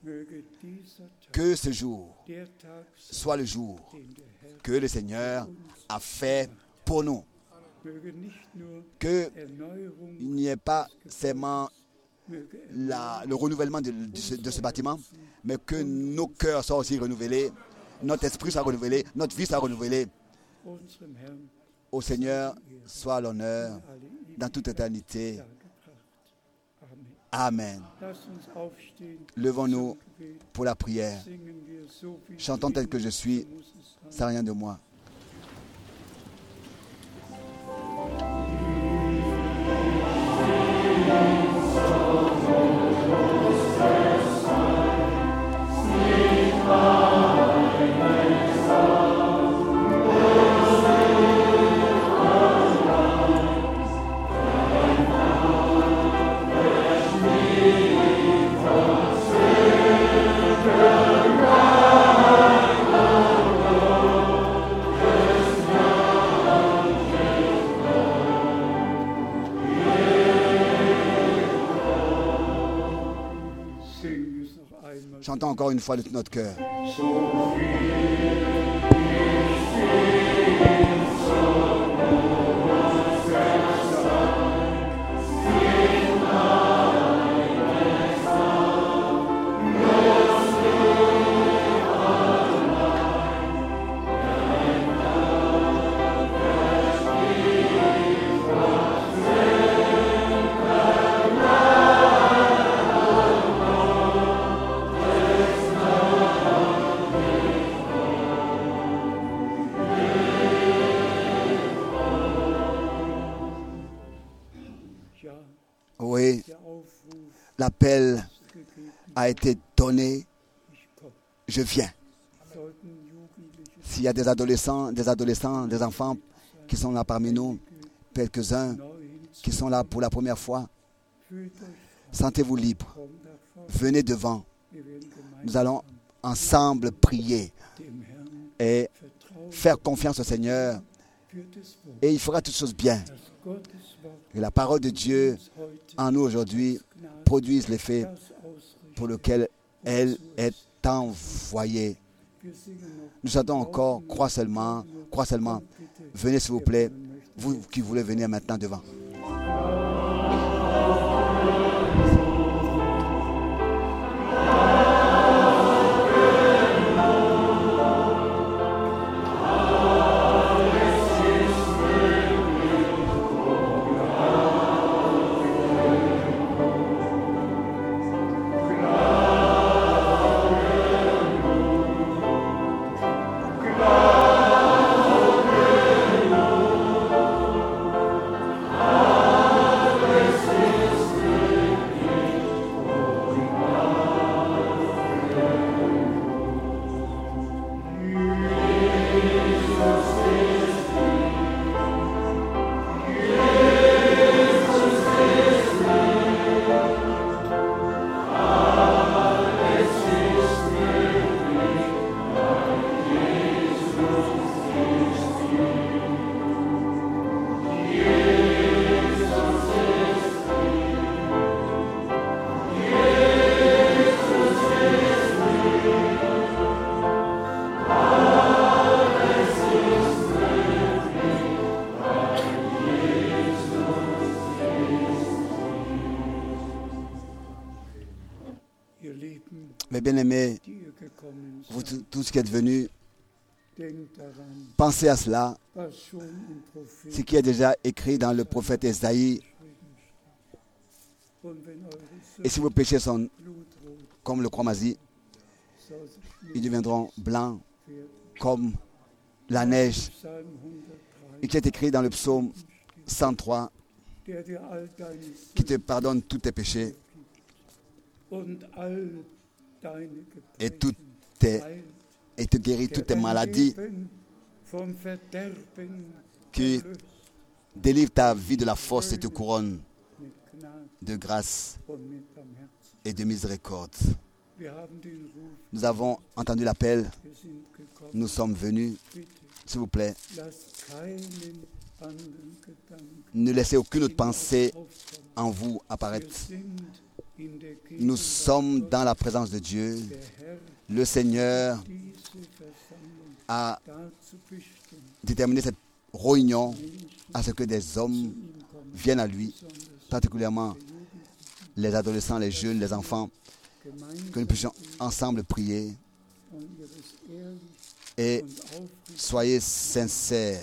Que ce jour soit le jour que le Seigneur a fait pour nous. Qu'il n'y ait pas seulement La, le renouvellement de, de, de ce bâtiment, mais que nos cœurs soient aussi renouvelés, notre esprit soit renouvelé, notre vie soit renouvelée. Au Seigneur soit l'honneur dans toute éternité. Amen. Levons-nous pour la prière. Chantons tel que je suis, sans rien de moi. Chantons encore une fois de tout notre cœur. Oui, l'appel a été donné. Je viens. S'il y a des adolescents, des adolescents, des enfants qui sont là parmi nous, quelques-uns qui sont là pour la première fois, sentez-vous libre. Venez devant. Nous allons ensemble prier et faire confiance au Seigneur. Et il fera toutes choses bien. Que la parole de Dieu en nous aujourd'hui produise l'effet pour lequel elle est envoyée. Nous chantons encore, crois seulement, crois seulement. Venez s'il vous plaît, vous qui voulez venir maintenant devant. Mes bien-aimés, vous tous qui êtes venus, pensez à cela, ce qui est déjà écrit dans le prophète Ésaïe. Et si vos péchés sont comme le cramoisi, ils deviendront blancs comme la neige. Et qui est écrit dans le psaume cent trois, qui te pardonne tous tes péchés et, tout tes, et te guérit toutes tes maladies, qui délivre ta vie de la force et te couronne de grâce et de miséricorde. Nous avons entendu l'appel, nous sommes venus, s'il vous plaît, ne laissez aucune autre pensée en vous apparaître. Nous sommes dans la présence de Dieu. Le Seigneur a déterminé cette réunion à ce que des hommes viennent à lui, particulièrement les adolescents, les jeunes, les enfants, que nous puissions ensemble prier. Et soyez sincères.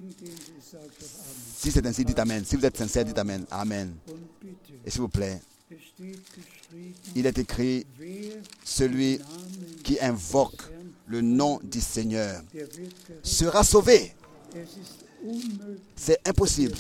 Si c'est ainsi, dites Amen. Si vous êtes sincères, dites Amen. Amen. Et s'il vous plaît, il est écrit, celui qui invoque le nom du Seigneur sera sauvé. C'est impossible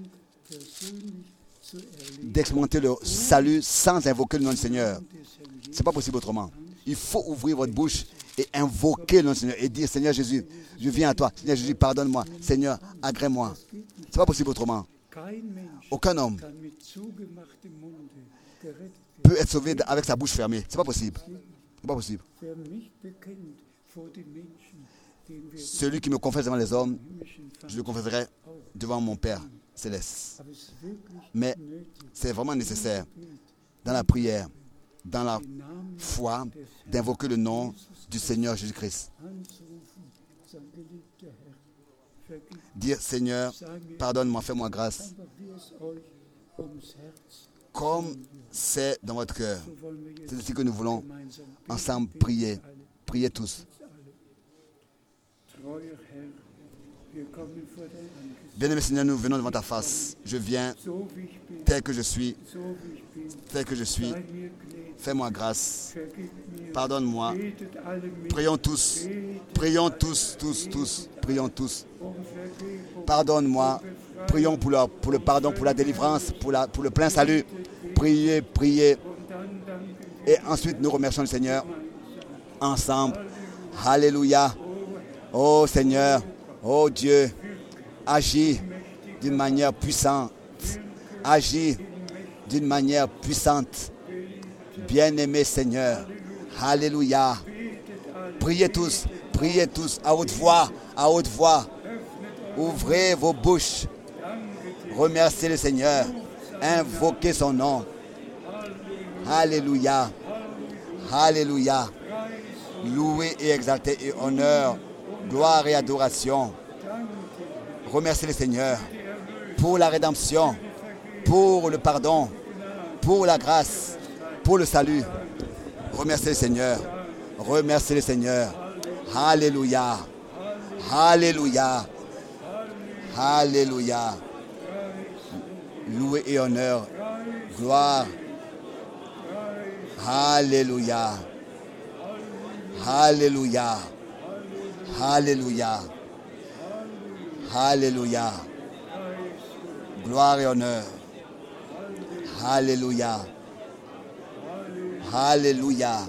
d'expérimenter le salut sans invoquer le nom du Seigneur. Ce n'est pas possible autrement. Il faut ouvrir votre bouche et invoquer le nom du Seigneur et dire, Seigneur Jésus, je viens à toi. Seigneur Jésus, pardonne-moi. Seigneur, agrée-moi. Ce n'est pas possible autrement. Aucun homme peut être sauvé avec sa bouche fermée. Ce n'est pas possible. Ce n'est pas possible. Celui qui me confesse devant les hommes, je le confesserai devant mon Père céleste. Mais c'est vraiment nécessaire dans la prière dans la foi d'invoquer le nom du Seigneur Jésus-Christ. Dire, Seigneur, pardonne-moi, fais-moi grâce. Comme c'est dans votre cœur. C'est ainsi que nous voulons ensemble prier. Priez tous. Bien-aimé Seigneur, nous venons devant ta face. Je viens tel que je suis, tel que je suis. Fais-moi grâce. Pardonne-moi. Prions tous. Prions tous, tous, tous. Prions tous. Pardonne-moi. Prions pour le, pour le pardon, pour la délivrance, pour, la, pour le plein salut. Priez, priez. Et ensuite, nous remercions le Seigneur ensemble. Alléluia. Oh Seigneur, oh Dieu, agis d'une manière puissante. Agis d'une manière puissante. Bien-aimé Seigneur. Alléluia. Priez tous, priez tous à haute voix, à haute voix. Ouvrez vos bouches. Remerciez le Seigneur. Invoquez son nom. Alléluia. Alléluia. Loué et exalté et honneur, gloire et adoration. Remerciez le Seigneur pour la rédemption, pour le pardon, pour la grâce, pour le salut. Remerciez le Seigneur. Remerciez le Seigneur. Alléluia. Alléluia. Alléluia. Loué et honneur, gloire. Alléluia. Alléluia. Alléluia. Alléluia. Gloire et honneur. Alléluia. Alléluia.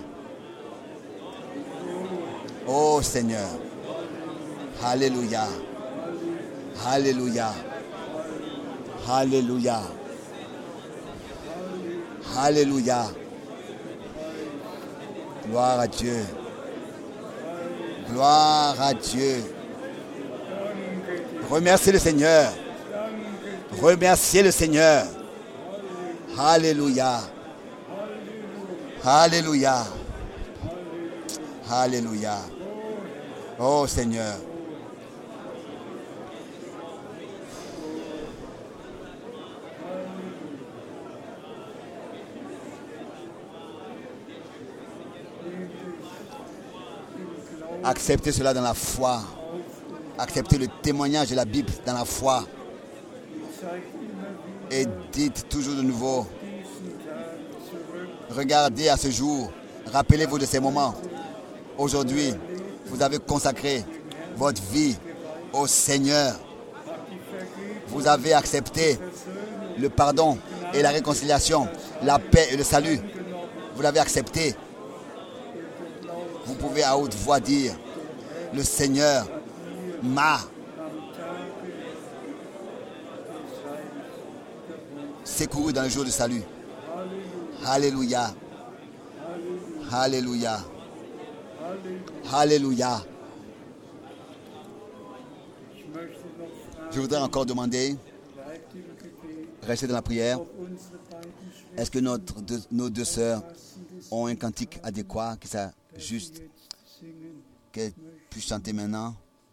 Oh Seigneur. Alléluia. Alléluia. Alléluia. Alléluia. Gloire à Dieu. Gloire à Dieu. Remerciez le Seigneur. Remerciez le Seigneur. Alléluia. Alléluia. Alléluia. Oh Seigneur. Acceptez cela dans la foi. Acceptez le témoignage de la Bible dans la foi. Et dites toujours de nouveau, regardez à ce jour, rappelez-vous de ces moments. Aujourd'hui, vous avez consacré votre vie au Seigneur. Vous avez accepté le pardon et la réconciliation, la paix et le salut. Vous l'avez accepté. Vous pouvez à haute voix dire, le Seigneur m'a secouru dans le jour du salut. Alléluia. Alléluia. Alléluia. Je voudrais encore demander, restez dans la prière, est-ce que notre, de, nos deux sœurs ont un cantique adéquat qui soit juste, qu'elles puissent chanter maintenant?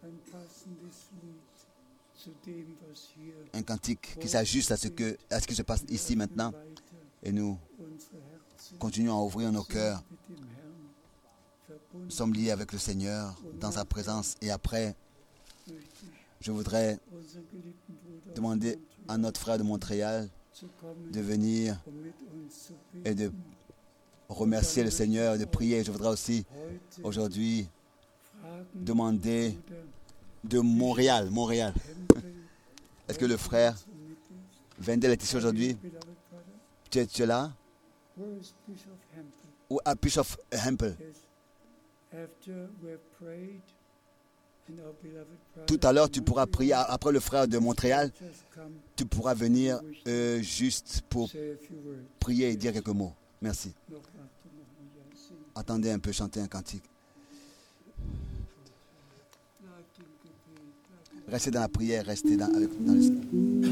Un cantique qui s'ajuste à ce, que, à ce qui se passe ici maintenant. Et nous continuons à ouvrir nos cœurs. Nous sommes liés avec le Seigneur dans sa présence. Et après, je voudrais demander à notre frère de Montréal de venir et de remercier le Seigneur, de prier. Je voudrais aussi aujourd'hui demander de Montréal. Montréal. Est-ce que le frère Wendel est ici aujourd'hui? Tu es, tu es là? Ou à Bishop Hempel? Tout à l'heure, tu pourras prier. Après le frère de Montréal, tu pourras venir euh, juste pour prier et dire quelques mots. Merci. Attendez un peu, chanter un cantique. Restez dans la prière, restez dans, avec, dans le...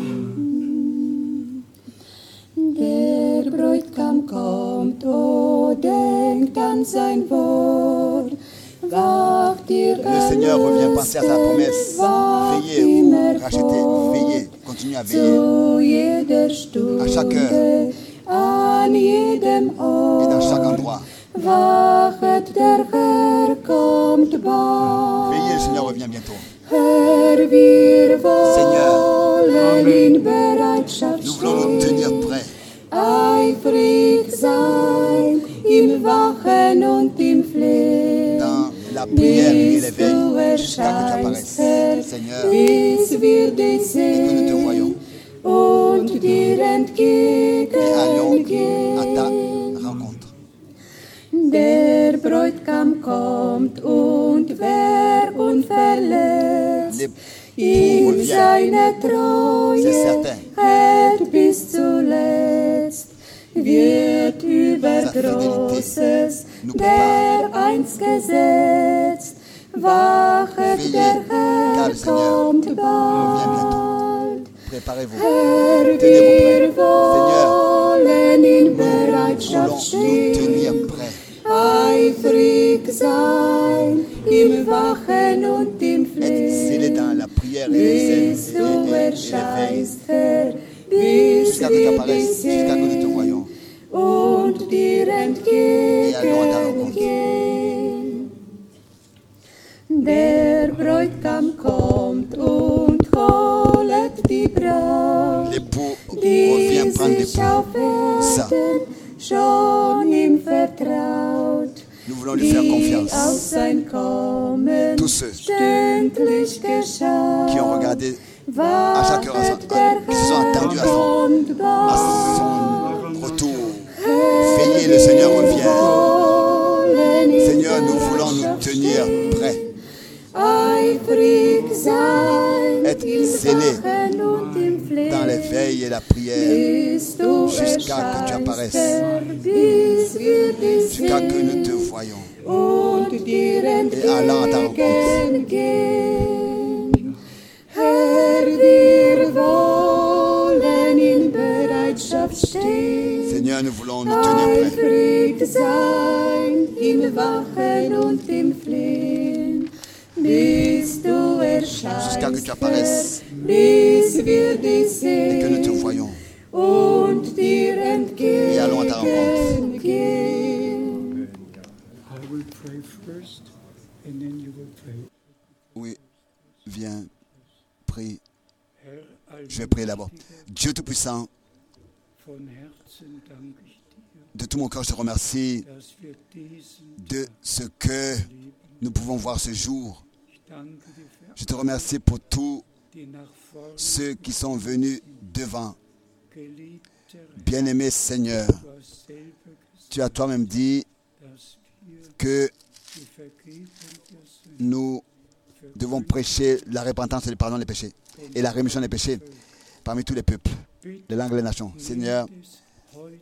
Der Bräutigam kommt, o Le Seigneur revient penser à sa promesse. Veillez, vous rachetez, veillez, continuez à veiller. À chaque heure et dans chaque endroit. Veillez, le Seigneur revient bientôt. Seigneur, nous voulons nous tenir prêts. Dans la prière et l'éveil, jusqu'à que tu apparaisses, Seigneur, et que nous te voyons. Et allons à ta rencontre. Der Bräutigam kommt und wer unverletzt in seiner Treue hält bis zuletzt, wird über Großes der einst gesetzt, wachet der Herr kommt bald. Préparez-vous. Herr, Tenez-vous wir prêts. wollen in Seigneur, Bereitschaft nous voulons nous tenir stehen, prêts. eifrig sein im Wachen und im Être scellés Flehen, dans la prière et les bis et, du et, et, et erscheinst, Herr, bis jusqu'à que tu wir dich apparaisses, jusqu'à que nous te sehen voyons. und dir allons à ta rencontre. entgegengehen. Der Bräutigam kommt und holet die Braut, L'époux die revient prendre sich l'époux. auf Ça, Erden schon ihm vertraut, nous voulons lui faire die auf confiance. sein Kommen Tous ceux stündlich geschaut, qui ont regardé à chaque heure, à son- der qui se sont attendus à son, kommt à bald. son retour. Veillez, le Seigneur revient. Seigneur, nous voulons nous tenir prêts. Eifrig sein Être im scellés Wachen und im Flehen, dans les veilles et la prière, bis du jusqu'à que tu erscheinst, apparaisses, Herr, bis wir dich jusqu'à que nous te sehen voyons. und dir Et allant à ta rencontre. entgegengehen. Herr, wir wollen in Bereitschaft stehen, Seigneur, nous voulons nous tenir prêts. eifrig sein im Wachen und im Flehen, bis du Jusqu'à que tu erscheinst, apparaisses bis wir dich et que nous te sehen voyons. und dir Et allons à ta rencontre. entgegengehen. I will pray first, and then you will pray. Oui, viens, prie. Herr, Je vais prier d'abord. Dieu Tout-Puissant, von Herzen danke ich dir, de tout mon cœur, je te remercie dass wir diesen de ce que nous pouvons voir ce jour. Ich danke dir für Je te remercie pour tous die nach vorne ceux qui sont venus devant. geliebter Bien-aimé Seigneur, Du hast selber gesagt, tu as toi-même dit dass wir que die Vergebung der Sünden nous devons prêcher la repentance et le pardon des péchés et la rémission des péchés parmi tous les peuples, les langues et les nations. Seigneur, nehmt es heute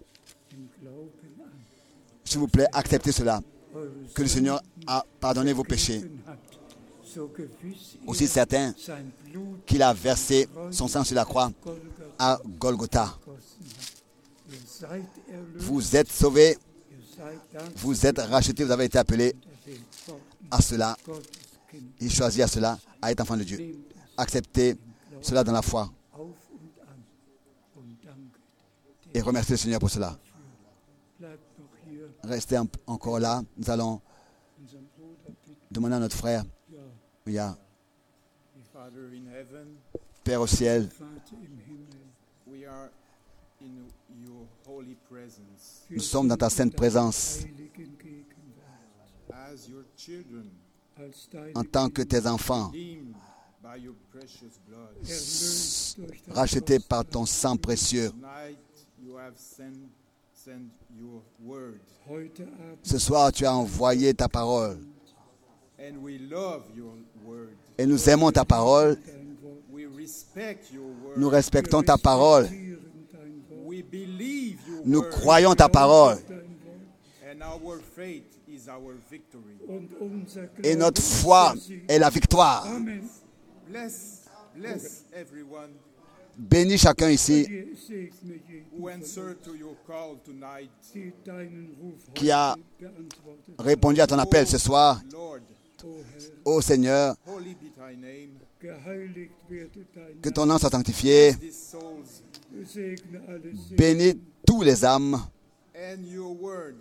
im Glauben an. s'il vous plaît, acceptez cela, Eure que le Seigneur a pardonné vos péchés, Sünden hat, so gewiss ihr aussi certain sein Blut qu'il a versé son sang sur la croix Golgatha à Golgotha. gegossen hat. Ihr seid erlöst, Vous êtes sauvés, ihr seid dann vous êtes rachetés, vous avez été appelés erwählt worden, à cela, Gotteskind. et choisis à cela, à être enfant de Dieu. Nehmt es Acceptez cela dans la foi auf und an und danket. et remerciez le Seigneur pour cela. Bleibt noch hier, Restez en- encore là, nous allons unseren Bruder bitten. demander à notre frère, Ja, il y a Father in heaven, Père au ciel, Vater im Himmel, we are in your holy presence. wir nous sommes dans ta sind sainte in présence. deiner heiligen Gegenwart, As your children, als deine En tant que tes enfants, redeemed by your precious blood. erlöst durch das rachetés Kreuz. par ton sang précieux. Tonight you have sent, sent your word, Heute Abend Ce soir, tu as envoyé ta parole and we love your word. et nous aimons ta parole, dein Wort, We respect your word. nous respectons ta parole, respektieren dein Wort, we believe your nous word, croyons ta parole dein Wort. and our faith is our victory. Und unser et Glaube notre ist foi der Sieg. est la victoire. Amen. Bless, bless everyone bénis chacun ici who answered to your call tonight. qui a répondu à ton appel ce soir. Lord, Ô Seigneur, holy be thy name. que ton nom soit sanctifié. These souls Bénis tous les âmes and your word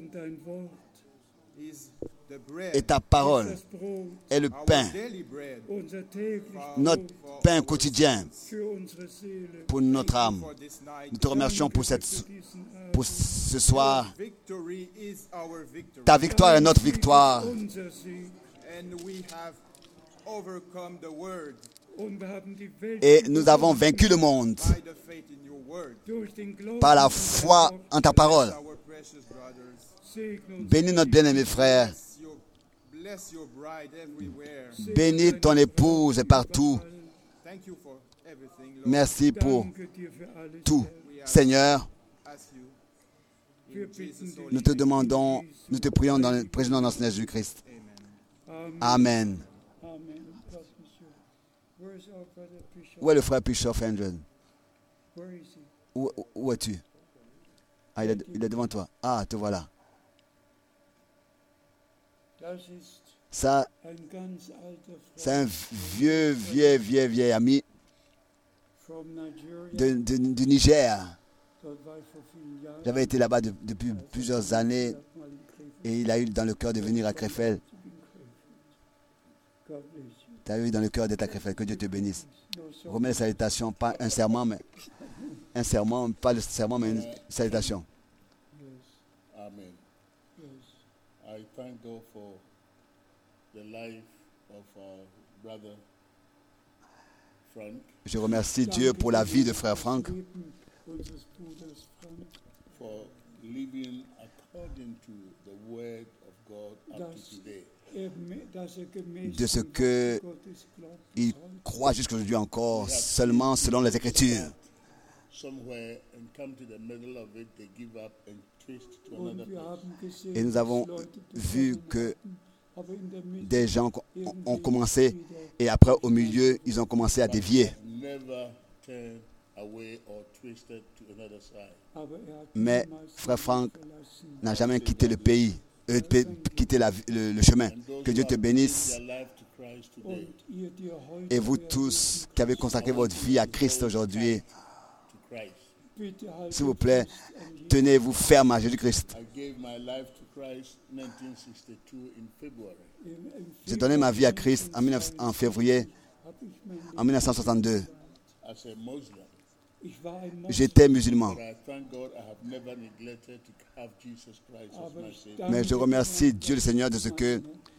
is the bread. et ta parole est le Our pain, daily bread. notre pain quotidien pour notre âme. For this night. Nous te remercions pour, cette, pour ce soir. Victory is our victory. Ta victoire est notre victoire. And we have overcome the word Et nous avons vaincu le monde by the faith in your word. par la foi en ta parole. Our precious brothers. Bénis notre bien-aimé frère. Bless your, bless your bride everywhere. Bénis ton épouse et partout. Thank you for everything, Lord. Merci pour tout. Seigneur, Ask you in Jesus' holy nous te demandons, nous te prions dans le président de notre Seigneur Jésus-Christ. Amen. Où est le frère Bischoff Andrew? Où, où es-tu? Ah, il est, il est devant toi. Ah, te voilà. Ça, c'est un vieux, vieux, vieux, vieux ami de, de- du Niger. J'avais été là-bas de- depuis plusieurs années et il a eu dans le cœur de venir à Krefeld. Tu as eu dans le cœur d'être à Krefeld. Que Dieu te bénisse. Remets les salutations, pas un serment, mais un serment, pas le serment, mais une salutation. Amen. I thank God for the life of our brother Frank, Je remercie Dieu pour la vie de frère Franck, for living according to the word of God up to today. de ce que il croit jusqu'aujourd'hui encore seulement selon les Écritures. Somewhere and come to the middle of it, they give up and twist to another place. Et nous avons vu que des gens ont- ont commencé et après au milieu, ils ont commencé à dévier. Never turn away or twisted to another side. Mais frère Franck n'a jamais quitté le pays, euh, p- quitté la vie- le, le chemin. Que Dieu te bénisse. Their life to Christ today, Et vous tous qui avez consacré votre vie à Christ aujourd'hui, to Christ. s'il vous plaît, tenez-vous ferme à Jésus-Christ. I gave my life to Christ nineteen sixty-two in February. J'ai donné ma vie à Christ en, dix-neuf en février en mille neuf cent soixante-deux. As a Muslim. J'étais musulman. But I thank God I have never neglected to have Jesus Christ as my Savior. Mais je remercie Dieu le Seigneur de ce que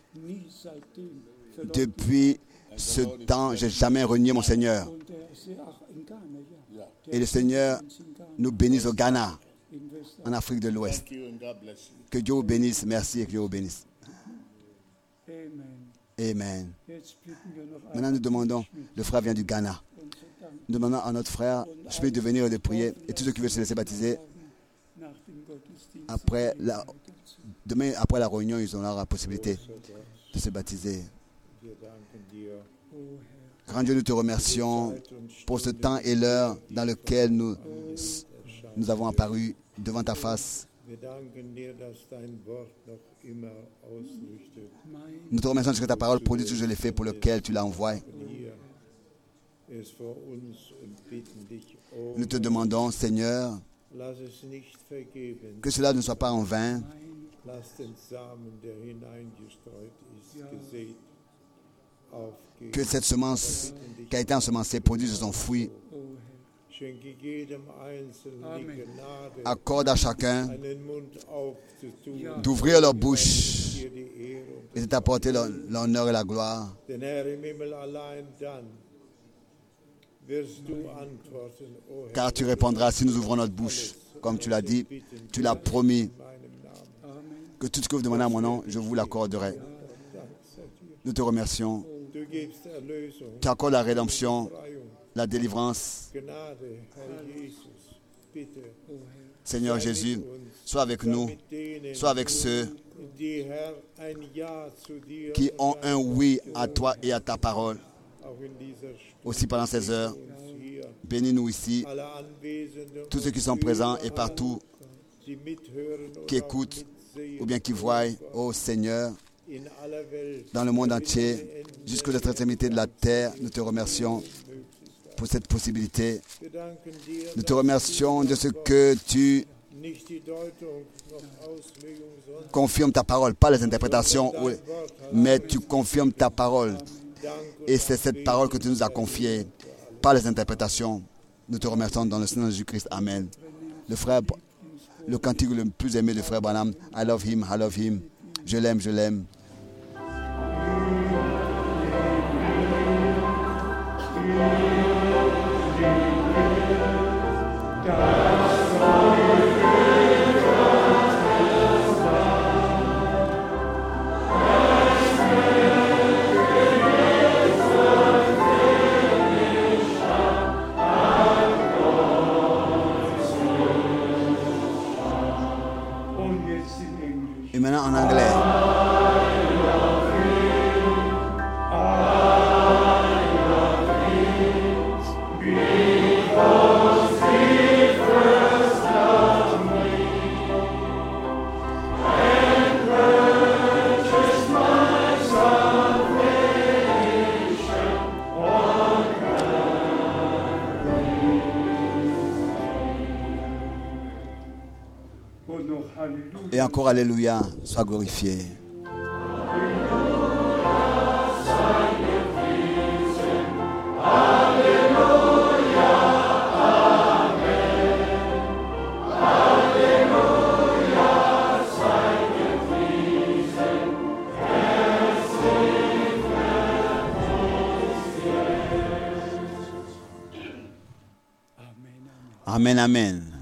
depuis ce temps, je n'ai jamais renié mon Seigneur. Yeah. Et le Seigneur nous bénisse au Ghana, en Afrique de l'Ouest. Thank you and God bless you. Que Dieu vous bénisse. Merci et que Dieu vous bénisse. Amen. Maintenant, nous demandons, le frère vient du Ghana. Nous demandons à notre frère, je peux devenir et de prier. Et tous ceux qui veulent se laisser baptiser, après la, demain, après la réunion, ils auront la possibilité de se baptiser. Grand Dieu, nous te remercions pour ce temps et l'heure dans lequel nous, nous avons apparu devant ta face. Wir danken dir, dass dein Wort noch immer ausrichtet. Nous te remercions de ce que ta parole produit toujours l'effet pour lequel tu l'as envoyé. Hier es vor uns und bitten dich, oh, Nous te demandons, Seigneur, lass es nicht vergeben, que cela ne soit pas en vain, lass den Samen, der hineingestreut ist, gesät, aufgehen. que cette semence qui a été ensemencée produise son fruit. Schenke jedem Einzelnen die Gnade, Accorde à chacun einen Mund aufzutun, d'ouvrir leur bouche dir die Ehre. et de t'apporter l'hon- l'honneur et la gloire. Denn Herr im Himmel allein dann wirst du antworten, o Herr, Car tu répondras si nous ouvrons notre bouche. Comme tu l'as dit, tu l'as promis in meinem Namen. que tout ce que vous demandez à mon nom, je vous l'accorderai. Nous te remercions. Du gibst Erlösung, Tu accordes la rédemption, Befreiung, la délivrance. Gnade, Herr Jesus, bitte. Seigneur Jésus, sois avec nous, Mit denen, sois avec ceux die Herr ein Ja zu dir qui ont und un oui à toi et à ta parole. aussi pendant ces heures. Bénis-nous ici, tous ceux qui sont présents et partout, qui écoutent ou bien qui voient, ô Seigneur, dans le monde entier, jusqu'aux extrémités de la terre, nous te remercions pour cette possibilité. Nous te remercions de ce que tu confirmes ta parole, pas les interprétations, mais tu confirmes ta parole. Et c'est cette parole que tu nous as confiée, pas les interprétations. Nous te remercions dans le nom de Jésus-Christ. Amen. Le frère, le cantique le plus aimé de frère Branham, I love him, I love him. Je l'aime, je l'aime. Et maintenant en anglais. Et encore Alléluia, sois glorifié. Amen, amen.